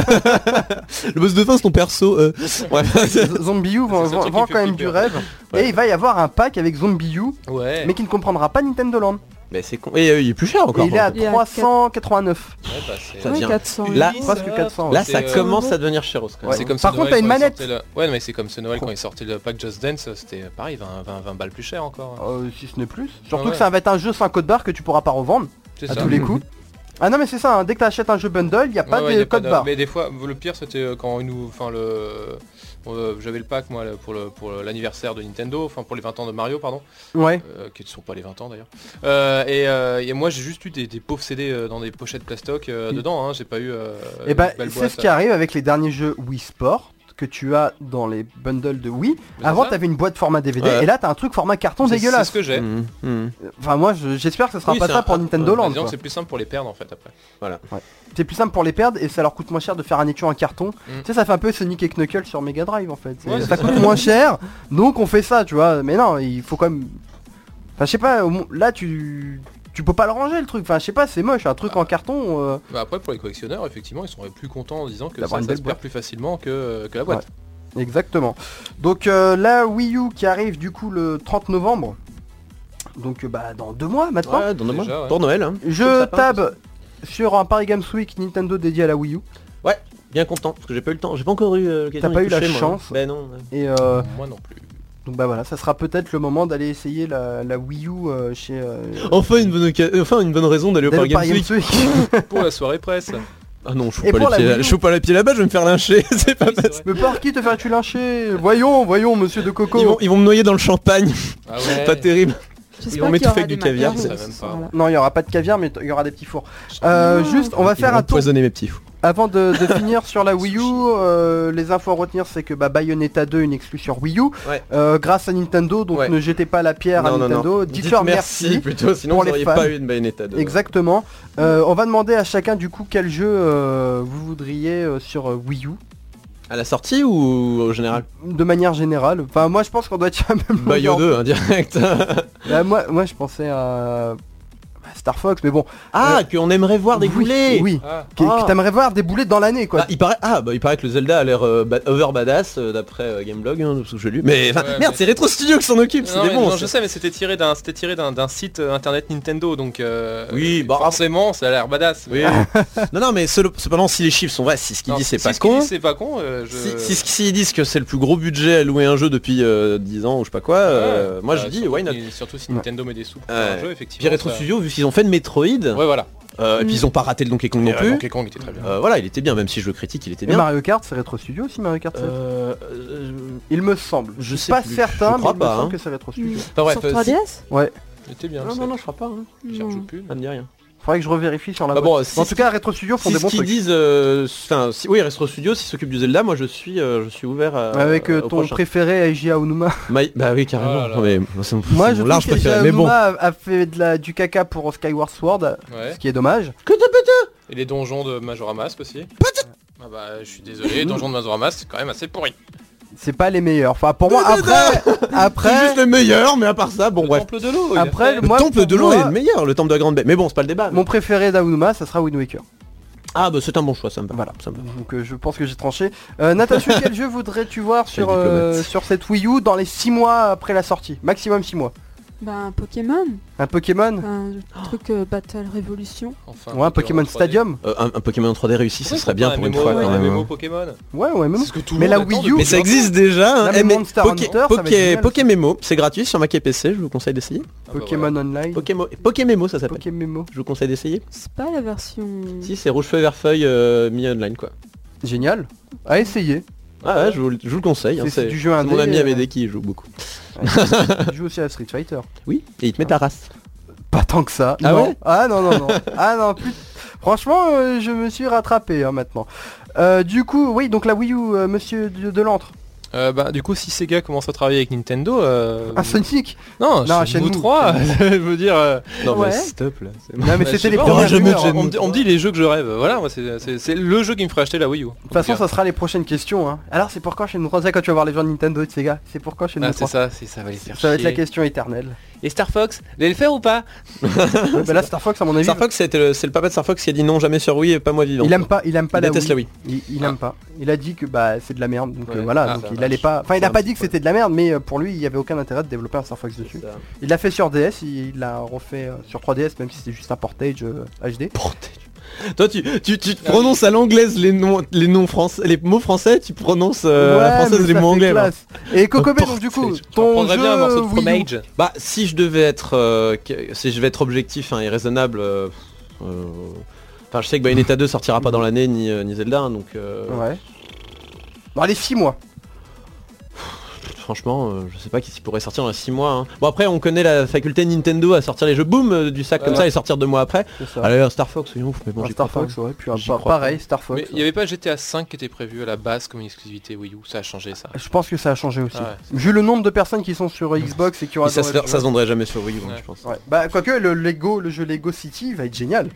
le boss de fin, c'est ton perso. Euh... Ouais. Z- Zombie U vend, C'est ça le vend- truc vend qui quand fait même du flipper. rêve. Ouais. Et il va y avoir un pack avec Zombie U, Ouais. mais qui ne comprendra pas Nintendo Land. Mais c'est con. Et euh, il est plus cher encore. Et il est à Il est à trois cent quatre-vingt-neuf. Ouais, bah, c'est- Ça Ouais, devient- quatre cents. Là- euros. Presque quatre cents. Là, c'est, ça euh, commence à devenir chéros quand même. Ouais. C'est comme Par ce contre, Noël t'as une quand ils manette. sortaient le- Ouais, mais c'est comme ce Noël quand ils sortaient le pack Just Dance, c'était pareil, vingt, vingt, vingt balles plus cher encore. Euh, si ce n'est plus. Surtout ouais. que ça va être un jeu sans code barre que tu pourras pas revendre C'est à ça. tous les coups. Ah non mais c'est ça, hein, dès que tu achètes un jeu bundle, il n'y a pas Ouais, ouais, de y a pas code de- barre. Mais des fois, le pire c'était euh, quand ils nous, enfin le, euh, j'avais le pack moi le- pour le pour l'anniversaire de Nintendo, enfin pour les vingt ans de Mario pardon, Ouais. euh, qui ne sont pas les vingt ans d'ailleurs. Euh, et, euh, et moi j'ai juste eu des, des pauvres C D euh, dans des pochettes plastoc euh, Mm. dedans, hein, j'ai pas eu. Euh, Et bah une belle c'est boîte, ce qui arrive avec les derniers jeux Wii Sport que tu as dans les bundles de Wii. c'est Avant ça. t'avais une boîte format D V D Ouais. et là t'as un truc format carton C'est- dégueulasse. C'est ce que j'ai. Mmh, mmh. Enfin moi je- j'espère que ce sera Oui, pas c'est ça un- pour Nintendo euh, Land. Disons quoi. que c'est plus simple pour les perdre en fait après. C'est plus simple pour les perdre et ça leur coûte moins cher de faire un étui en carton. Mm. Tu sais ça fait un peu Sonic et Knuckles sur Mega Drive en fait. C'est- Ouais, ça c'est coûte moins cher donc on fait ça tu vois. Mais non il faut quand même... Enfin je sais pas, au mo- là tu... Tu peux pas le ranger le truc, enfin je sais pas c'est moche, un truc Ah. en carton... euh, Bah, après pour les collectionneurs effectivement ils sont plus contents en disant que D'avoir ça, une ça belle se boîte. perd plus facilement que, que la boîte. Exactement. Donc euh, la Wii U qui arrive du coup le trente novembre. Donc euh, bah dans deux mois maintenant. Ouais, dans deux mois. Déjà, ouais. Pour Noël. Hein. Sous le Je sapin, tab sur un Paris Games Week Nintendo dédié à la Wii U. Bien content parce que j'ai pas eu le temps, j'ai pas encore eu euh, l'occasion T'as pas d'y eu la toucher, moi. chance. Ben non. ouais. Et euh, Moi non plus. donc bah voilà, ça sera peut-être le moment d'aller essayer la, la Wii U euh, chez euh, Enfin une bonne oca- enfin une bonne raison d'aller au d'aller Paris au Games Paris Week. Games Week. Pour la soirée presse. Ah non, je fous Et pas pour les la pieds, Wii U. je fous pas les pieds là-bas, je vais me faire lyncher, c'est pas Oui, c'est possible. vrai. Mais par qui te ferais-tu lyncher? Voyons, voyons monsieur de Coco. Ils vont, ils vont me noyer dans le champagne, Ah ouais. pas terrible. J'espère Ils vont qu'il y m'étouffer aura avec des du caviar, macarons ça, même ce pas. soir-là. Non, il y aura pas de caviar mais il y aura des petits fours. Euh, Non. juste, on va Ils faire vont un tour empoisonner mes petits fous. avant de, de finir sur la Wii U. euh, les infos à retenir, c'est que bah, Bayonetta deux, une exclue sur Wii U, Ouais. euh, grâce à Nintendo. Donc Ouais. ne jetez pas la pierre à Non, non, Nintendo. non. Dites-leur merci. plutôt, sinon pour vous les n'auriez fans. pas eu de Bayonetta deux. Exactement. Euh, on va demander à chacun du coup quel jeu euh, vous voudriez euh, sur euh, Wii U, À la sortie ou au général? de manière générale. Enfin, moi je pense qu'on doit être sur la même Bayo longueur. deux, hein, direct. Bah, moi, moi je pensais à bah, Star Fox, mais bon. Ah, Euh, qu'on aimerait voir débouler. Oui, oui. Ah. Que, Ah. que t'aimerais voir débouler dans l'année quoi. Ah, il paraît, ah, bah, il paraît que le Zelda a l'air euh, ba- over badass euh, d'après euh, Gameblog, hein, parce que j'ai lu. Mais enfin, Ouais, merde, mais- c'est Retro Studio qui s'en occupe, c'est Non, des mais bons. non, ça. je sais mais c'était tiré d'un c'était tiré d'un d'un site euh, internet Nintendo donc euh, Oui, bah, forcément ça a l'air badass. Oui. non, non, mais seul- cependant, si les chiffres sont vrais, si ce qu'il Non, dit c'est si pas ce qu'il con. dit, c'est pas con. euh, je... Si, si, s'ils disent que c'est le plus gros budget à louer un jeu depuis euh, dix ans ou je sais pas quoi, euh, Ouais, moi bah, je dis surtout why not. si- Surtout si Ouais. Nintendo met des sous pour Ouais. faire un jeu Puis effectivement. Retro ça- Studio, vu qu'ils ont fait de Metroid, Ouais voilà. euh, et puis ils ont pas raté le Donkey Kong non Et, euh, plus. Donkey Kong était très bien. Euh, voilà, il était bien, même si je le critique, il était Et bien. Mario Kart, c'est Retro Studio aussi Mario Kart sept. Euh, euh, Il me semble. je suis sais pas plus. certain, Je mais crois il me pas, semble hein. que c'est Retro Studio. Enfin, bref, Sur euh, trois D si- S Ouais. Il était bien. Non, ça. non, non, je crois pas. Hein. Je Non. cherche plus. Ça me dit rien. Faudrait que je revérifie sur la Bah boîte. bon, si- en tout cas, Retro Studio font Si des ce bons qu'ils trucs. disent, euh, enfin, si, oui, Retro Studio, s'ils s'occupent du Zelda, moi je suis, euh, je suis ouvert à. Avec euh, au ton prochain. préféré Eiji Aonuma. My- Bah oui, carrément. Oh là là. Non, mais, moi, c'est mon, Moi c'est je mon trouve large qu'Eiji préféré. Mais bon. Aonuma a, a fait de la, du caca pour Skyward Sword, Ouais. ce qui est dommage. Et les donjons de Majora Mask aussi. Ah bah je suis désolé, les donjons de Majora Mask c'est quand même assez pourri. C'est pas les meilleurs. Enfin pour moi après, C'est après, juste le meilleur, mais à part ça, bon le bref. temple de l'eau. il a Après, fait- Le moi, temple pour de l'eau moi- est le meilleur, le temple de la grande baie. Mais bon, c'est pas le débat. mais- mon préféré d'Aonuma, ça sera Wind Waker. Ah bah c'est un bon choix, ça me va. Voilà. Ça me va. Donc euh, je pense que j'ai tranché. Euh, Natacha, quel jeu voudrais-tu voir sur, Quel euh, diplomate. sur cette Wii U dans les six mois après la sortie? Maximum six mois. Bah un Pokémon, Un Pokémon un truc euh, Battle Révolution. Enfin, Ouais, un Pokémon trois D. Stadium. Euh, un, un Pokémon trois D réussi, ce Ouais, serait bien un pour une M M O, fois ouais, quand un même. M M O hein. Pokémon. Ouais, ouais, même. C'est ce que tout le Mais monde la attend Wii U, depuis Mais ça longtemps. existe déjà. Non, hein. mais Eh, mais Monster Poké- Hunter, ça va être Poké- génial, Pokémemo, c'est gratuit sur Mac et P C, je vous conseille d'essayer. Ah bah Pokémon voilà. Online. Pokémo, Pokémemo ça s'appelle. Pokémon. Je vous conseille d'essayer. C'est pas la version... Si, c'est rouge feu vert feuille euh, mis online quoi. Génial. À essayer. Ah ouais, je vous, je vous le conseille. hein, C'est- c'est C'est du jeu c'est indé, mon ami euh. Amédée qui y joue beaucoup. Tu joues aussi à Street Fighter. Oui, et il te met ta race. Pas tant que ça. Ah non. ouais Ah non, non, non. Ah non, plus... Franchement, euh, je me suis rattrapé hein, maintenant. Euh, du coup, oui, donc la Wii U, euh, monsieur de, de l'antre. Euh, bah du coup si Sega commence à travailler avec Nintendo, euh... Un Sonic. non, Non, chez nous Shenmue. trois, je veux dire. euh, Non Ouais. mais stop là. c'est bon. Non mais bah, c'était je sais les pas, premières moi, jamais de rumeurs, Shenmue. hein. on, me dit- on me dit les jeux que je rêve. Voilà, moi c'est- c'est c'est le jeu qui me ferait acheter la Wii U. De toute façon, ça sera les prochaines questions. Hein. Alors, c'est pour quand chez nous trois? Ça, quand tu vas voir les gens de Nintendo et de Sega, c'est pour quand chez nous Ah, c'est trois? ça, c'est ça va les faire Ça va être la chier. question éternelle. Et Star Fox, vous allez le faire ou pas? Ouais, bah là, Star Fox, à mon avis, Star Fox, c'était le- c'est le papa de Star Fox qui a dit non jamais sur Wii et pas moi vivant. il aime pas, il aime pas Il la déteste Wii. la Wii. Il, il aime pas. Il a dit que bah c'est de la merde. Donc Ouais. euh, voilà, Ah, donc ça il va. allait pas. Enfin, il C'est a un pas petit dit que c'était de la merde, mais euh, pour lui, il y avait aucun intérêt de développer un Star Fox dessus. Ça. Il l'a fait sur D S, il l'a refait euh, sur trois D S, même si c'est juste un portage euh, H D. Toi tu, tu, tu te prononces à l'anglaise les noms les noms français les mots français, tu prononces euh, à la française mais les ça mots fait anglais. là. classe. Et Kokobé, donc du coup, Portage. Je ton prendrais jeu bien un morceau de Wii U. fromage. Bah si je devais être euh, que- si je vais être objectif hein, et raisonnable euh, euh, enfin je sais que Bayonetta deux sortira pas dans l'année ni, euh, ni Zelda hein, donc euh, Ouais. Bon, allez, six mois. franchement euh, je sais pas qui s'y pourrait sortir dans six mois hein. Bon après on connaît la faculté Nintendo à sortir les jeux boom euh, du sac comme Ouais. ça et sortir deux mois après. C'est ça. Allez un Star Fox soyons ouf mais bon Un j'y Star crois pas. Fox, ouais, puis un J'y pa- crois pareil, Star Fox. Mais il n'y avait pas G T A cinq qui était prévu à la base comme une exclusivité Wii U, ça a changé ça. Je pense que ça a changé aussi. Ah ouais. Vu le nombre de personnes qui sont sur Xbox et qui ont Et ça, se, adoré le ça jeu. se vendrait jamais sur Wii U hein, Ouais. je pense. Ouais. Bah quoique le Lego, le jeu Lego City va être génial.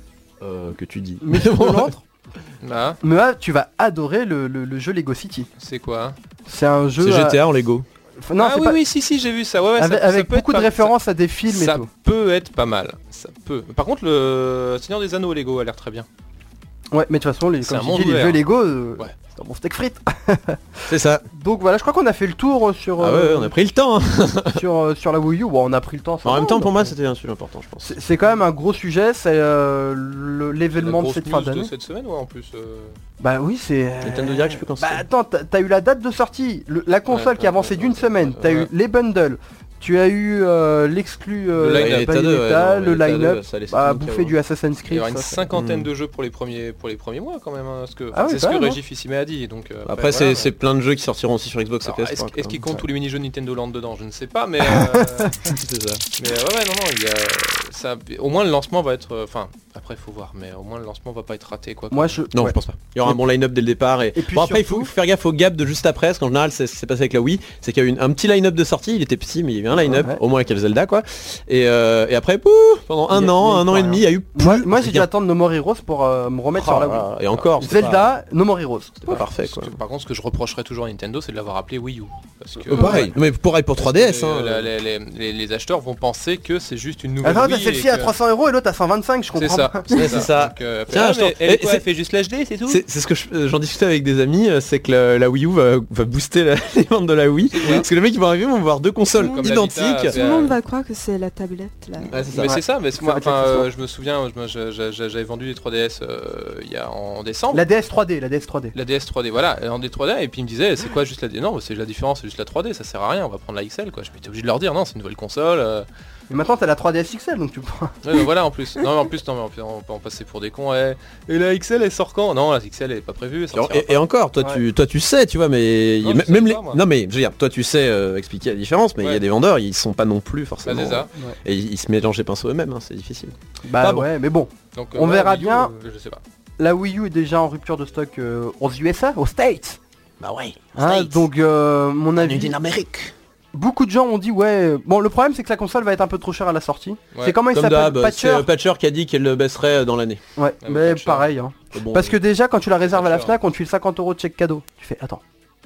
Euh, que tu dis. Mais sur de l'antre, Là, mais là, tu vas adorer le, le- le jeu Lego City. c'est quoi hein C'est un jeu. C'est à- G T A en Lego. Enfin, non, Ah c'est oui pas... oui si si j'ai vu ça, ouais, ouais ça- avec ça avec peut être beaucoup de pas- références à des films ça, et tout. ça peut être pas mal, ça peut. Par contre le Seigneur des Anneaux Lego a l'air très bien. Ouais, mais de toute façon, les, C'est comme un tu monde dis, les ouvert. jeux Lego, euh, Ouais. c'est un bon steak frites. C'est ça. Donc voilà, je crois qu'on a fait le tour sur Ah ouais, euh, ouais, on a pris le temps. hein. sur, euh, sur la Wii U. Bon, on a pris le temps. ça En va, même temps, donc, pour moi, euh, c'était un sujet important, je pense. c'est c'est quand même un gros sujet. C'est euh, le- l'événement La de grosse cette fin news de d'année. cette semaine ouais en plus. euh, Bah oui, c'est. Nintendo Direct, je sais plus quand Bah c'est. attends, t'as t'as eu la date de sortie, le- la console Ouais, qui a avancé ouais, d'une ouais, semaine, ouais, t'as ouais. eu les bundles, tu as eu euh, l'exclu euh, Le line-up. Bayonetta deux, ouais, Bayonetta, non, le Bayonetta line-up, deux, ça laissait bah, tout le bouffer chaos. du Assassin's Il y Creed. aura une ça, c'est- cinquantaine Hmm. de jeux pour les premiers pour les premiers mois quand même hein, parce que Ah c'est ouais, ce quand que même, Régis Fils-Aimé a dit donc euh, Après, voilà, c'est mais- c'est plein de jeux qui sortiront aussi sur Xbox et Alors, P S Est-ce trois. est-ce qu'il quoi. compte tous les mini-jeux Nintendo Land dedans Je ne sais pas, mais, euh, C'est ça. mais euh, ouais, ouais, non, non, il y a, ça, au moins le lancement va être, euh, enfin, après faut voir, mais au moins le lancement va pas être raté quoi. Moi je. Non, ouais. je pense pas. Il y aura un bon line-up dès le départ. Et, Et puis bon, après, il faut, surtout- il faut faire gaffe au gap de juste après, parce qu'en général, c'est c'est passé avec la Wii. C'est qu'il y a eu une- un petit line-up de sortie, il était petit, mais il y a eu un line-up, Ouais. au moins avec le Zelda, quoi. Et, euh, et après, pouf, pendant un Il y a- an, il y a un eu an pas et demi, il rien. y a eu plus Moi, moi j'ai dû rien. attendre No More Heroes pour euh, me remettre sur la Wii. Ah, et encore, c'est pas- Zelda, No More Heroes. c'est pas parfait, Ce quoi. que- par contre, ce que je reprocherais toujours à Nintendo, c'est de l'avoir appelé Wii U, parce que Euh, pareil, mais pareil pour trois D S. parce que, Hein. euh, la- les, les- les acheteurs vont penser que c'est juste une nouvelle Attends, Wii t'as celle-ci et à que- trois cents euros et l'autre à cent vingt-cinq, je C'est comprends ça, pas. Ouais, c'est ça. Donc, euh, Tiens, ah, je mais t'en- elle, eh, quoi, c'est- elle fait juste l'H D, c'est tout. C'est c'est ce que je- euh, j'en discutais avec des amis, euh, c'est que la, la Wii U va, va booster la- les ventes de la Wii. Parce que les mecs ils vont arriver, vont voir deux consoles Comme la identiques. Vita, Tout le monde va croire que c'est la tablette là. Ouais, c'est ça. Mais c'est ça, mais c'est- moi, Ça va être enfin, l'accessoire. euh, je me souviens, je me- je- je- je- j'avais vendu les trois D S euh, il y a en décembre. La D S trois D, la D S trois D. La D S trois D, voilà, en D trois D, et puis il me disait c'est quoi juste la D Non, c'est la différence, c'est juste la trois D, ça sert à rien, on va prendre la X L quoi. Je m'étais obligé de leur dire non, c'est une nouvelle console. euh. Et maintenant t'as la trois D S X L, donc tu prends. Ouais, mais voilà en plus. Non, mais en plus, non, mais on peut, on peut en passer pour des cons. Et, et la X L elle sort quand Non, la X L elle est pas prévue. elle sortira Et, et encore, toi, Ouais. tu, toi tu sais, tu vois, mais Non, m- je sais même pas, les, moi. non mais je veux dire, toi tu sais euh, expliquer la différence, mais il y a Ouais. des vendeurs, ils sont pas non plus pas. Bah, forcément, c'est ça. et ils, ils se mélangent les pinceaux eux-mêmes, hein, c'est difficile. Bah Pas bon. ouais, mais bon. Donc, On ouais, verra Wii U, bien. euh, je sais pas. La Wii U est déjà en rupture de stock euh, aux U S A, aux States. Bah ouais. Hein, donc euh, mon avis, Amérique. beaucoup de gens ont dit ouais. Bon, le problème c'est que la console va être un peu trop chère à la sortie. Ouais. C'est comment il Comme s'appelle d'hab, c'est Patcher. euh, Patcher qui a dit qu'elle le baisserait dans l'année. Ouais, Ah, mais Patcher. pareil. Hein. Bon, Parce que déjà quand tu la réserves à la Patcher. Fnac, on te file cinquante euros de chèque cadeau. Tu fais attends.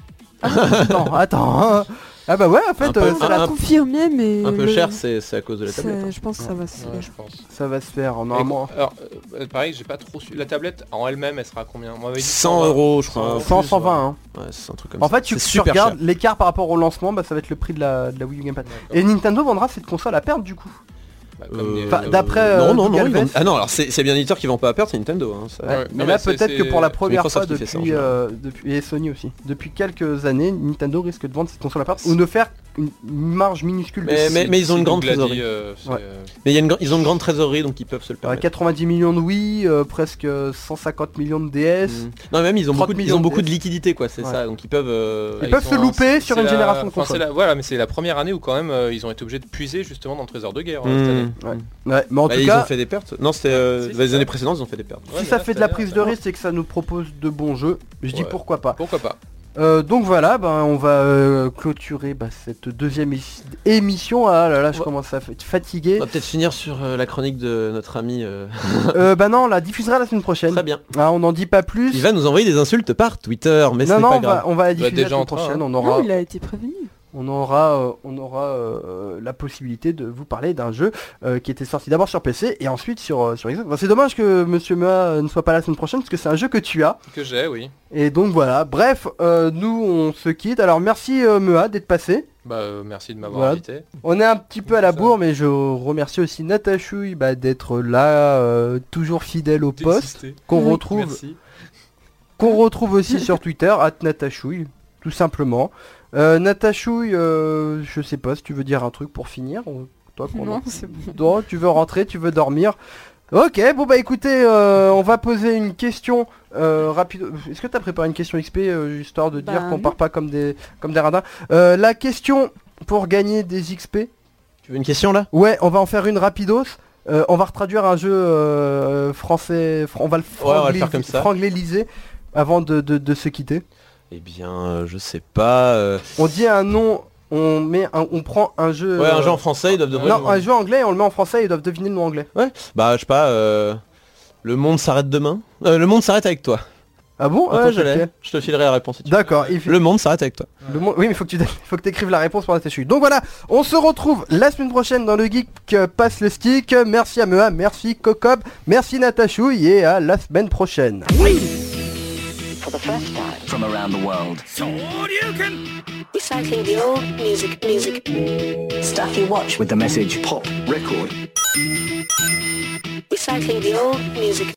attends, attends. hein. Ah bah ouais, en Un fait, peu- euh, On c'est l'a la- un- confirmé, mais un peu le- cher, c'est c'est à cause de la c'est- tablette. hein. Je pense que ça va se Ouais, je pense. ça va se faire Et- normalement. alors, euh, pareil, j'ai pas trop su. La tablette en elle-même, elle sera à combien? Moi, dit cent euros, je crois. cent, cent vingt. Hein. Ouais, c'est un truc comme En ça. fait, tu, C'est tu super regardes cher. l'écart par rapport au lancement, bah, ça va être le prix de la, de la Wii U Gamepad. D'accord. Et Nintendo vendra cette console à perte du coup. Bah, Euh, comme des- Enfin, euh, d'après, euh, non, non, non. Google ils vendent- Vest. Ah non, alors c'est c'est bien l'éditeur qui vend pas à perdre, c'est Nintendo. Hein, ça- Ouais, Ouais. mais Non, là mais c'est- peut-être que c'est- pour la première fois Microsoft qui fait ça, en depuis, général. euh, depuis et Sony aussi, depuis quelques années, Nintendo risque de vendre cette console à part ou de faire une une marge minuscule. de Mais- six. mais- mais ils ont si une grande Google a dit, trésorerie. euh, c'est, Ouais. euh, Mais il y a une gra- ils ont une grande trésorerie, donc ils peuvent se le Euh, permettre. quatre-vingt-dix millions de Wii, euh, presque cent cinquante millions de D S. Mm. Non, mais même ils ont trente beaucoup, de, ils millions ont beaucoup de de liquidités, quoi. C'est Ouais. ça, donc ils peuvent. euh, Ils ils peuvent sont se un- louper c'est- sur c'est une la- génération de enfin, c'est consoles. la- Voilà, mais c'est la première année où quand même euh, ils ont été obligés de puiser justement dans le trésor de guerre hein, Mm. cette année. Ouais. Ouais, mais en Bah, tout ils cas, ont fait des pertes. Non, c'était euh, Si, dans c'est les ça. années précédentes, ils ont fait des pertes. Ouais, si mais ça là, fait de cette la année, prise ça de va. risque, c'est que ça nous propose de bons jeux. Je dis Ouais. pourquoi pas. Pourquoi pas? Euh, donc voilà, ben, on va euh, clôturer bah, cette deuxième é- émission. Ah là là, je Ouais. commence à être fatigué. On va peut-être finir sur euh, la chronique de notre ami. euh, euh, bah non, on la diffusera la semaine prochaine. Très bien. Ah, on n'en dit pas plus. Il va nous envoyer des insultes par Twitter, mais ce non, n'est non, pas on grave. va, on va la diffuser déjà la semaine en train, prochaine. hein. On aura, Non, il a été prévenu. on aura, euh, on aura euh, la possibilité de vous parler d'un jeu euh, qui était sorti d'abord sur P C et ensuite sur, euh, sur Xbox. Bon, c'est dommage que Monsieur Mea euh, ne soit pas là la semaine prochaine parce que c'est un jeu que tu as. Que j'ai, oui. Et donc voilà, bref, euh, nous on se quitte. Alors merci euh, Mea d'être passé. Bah euh, merci de m'avoir Voilà. invité. On est un petit peu à la Ça. bourre, mais je remercie aussi Natachouille bah, d'être là, euh, toujours fidèle au poste, D'exister. qu'on Oui. retrouve, Merci. qu'on retrouve aussi sur Twitter, at Natachouille, tout simplement. Euh, Natachouille, euh, je sais pas si tu veux dire un truc pour finir. ou- Toi, qu'on- Non, c'est bon. Non, tu veux rentrer, tu veux dormir. Ok, bon bah écoutez, euh, on va poser une question euh, rapide. Est-ce que t'as préparé une question X P euh, histoire de Bah, dire qu'on non. part pas comme des comme des radins. Euh, La question pour gagner des X P. Tu veux une question là? Ouais, on va en faire une rapidos. Euh, on va retraduire un jeu euh, français. fr- On va le Ouais, on va le faire comme ça. frangliser avant de, de, de se quitter. Eh bien, euh, je sais pas. euh, On dit un nom. On met, un- on prend un jeu. Ouais, un euh, jeu en français, ils doivent deviner. Non, un jeu anglais. Et on le met en français. Ils doivent deviner le nom anglais. Bah, je sais pas. euh, Le monde s'arrête demain. Euh, le monde s'arrête avec toi. Ah bon? Attends, Ouais, je l'ai. ok. Je te filerai la réponse. si tu veux. D'accord. il fait- Le monde s'arrête avec toi. Le monde- Oui, mais faut que tu faut que t'écrives la réponse pour la tâche. Donc voilà, on se retrouve la semaine prochaine dans le Geek euh, Passe le Stick. Merci à Mea, merci Cocob, merci Natachouille et à la semaine prochaine. For the first time, From around the world. Shoryuken! recycling the old music, music, stuff you watch, With the message Pop Record. recycling the old music.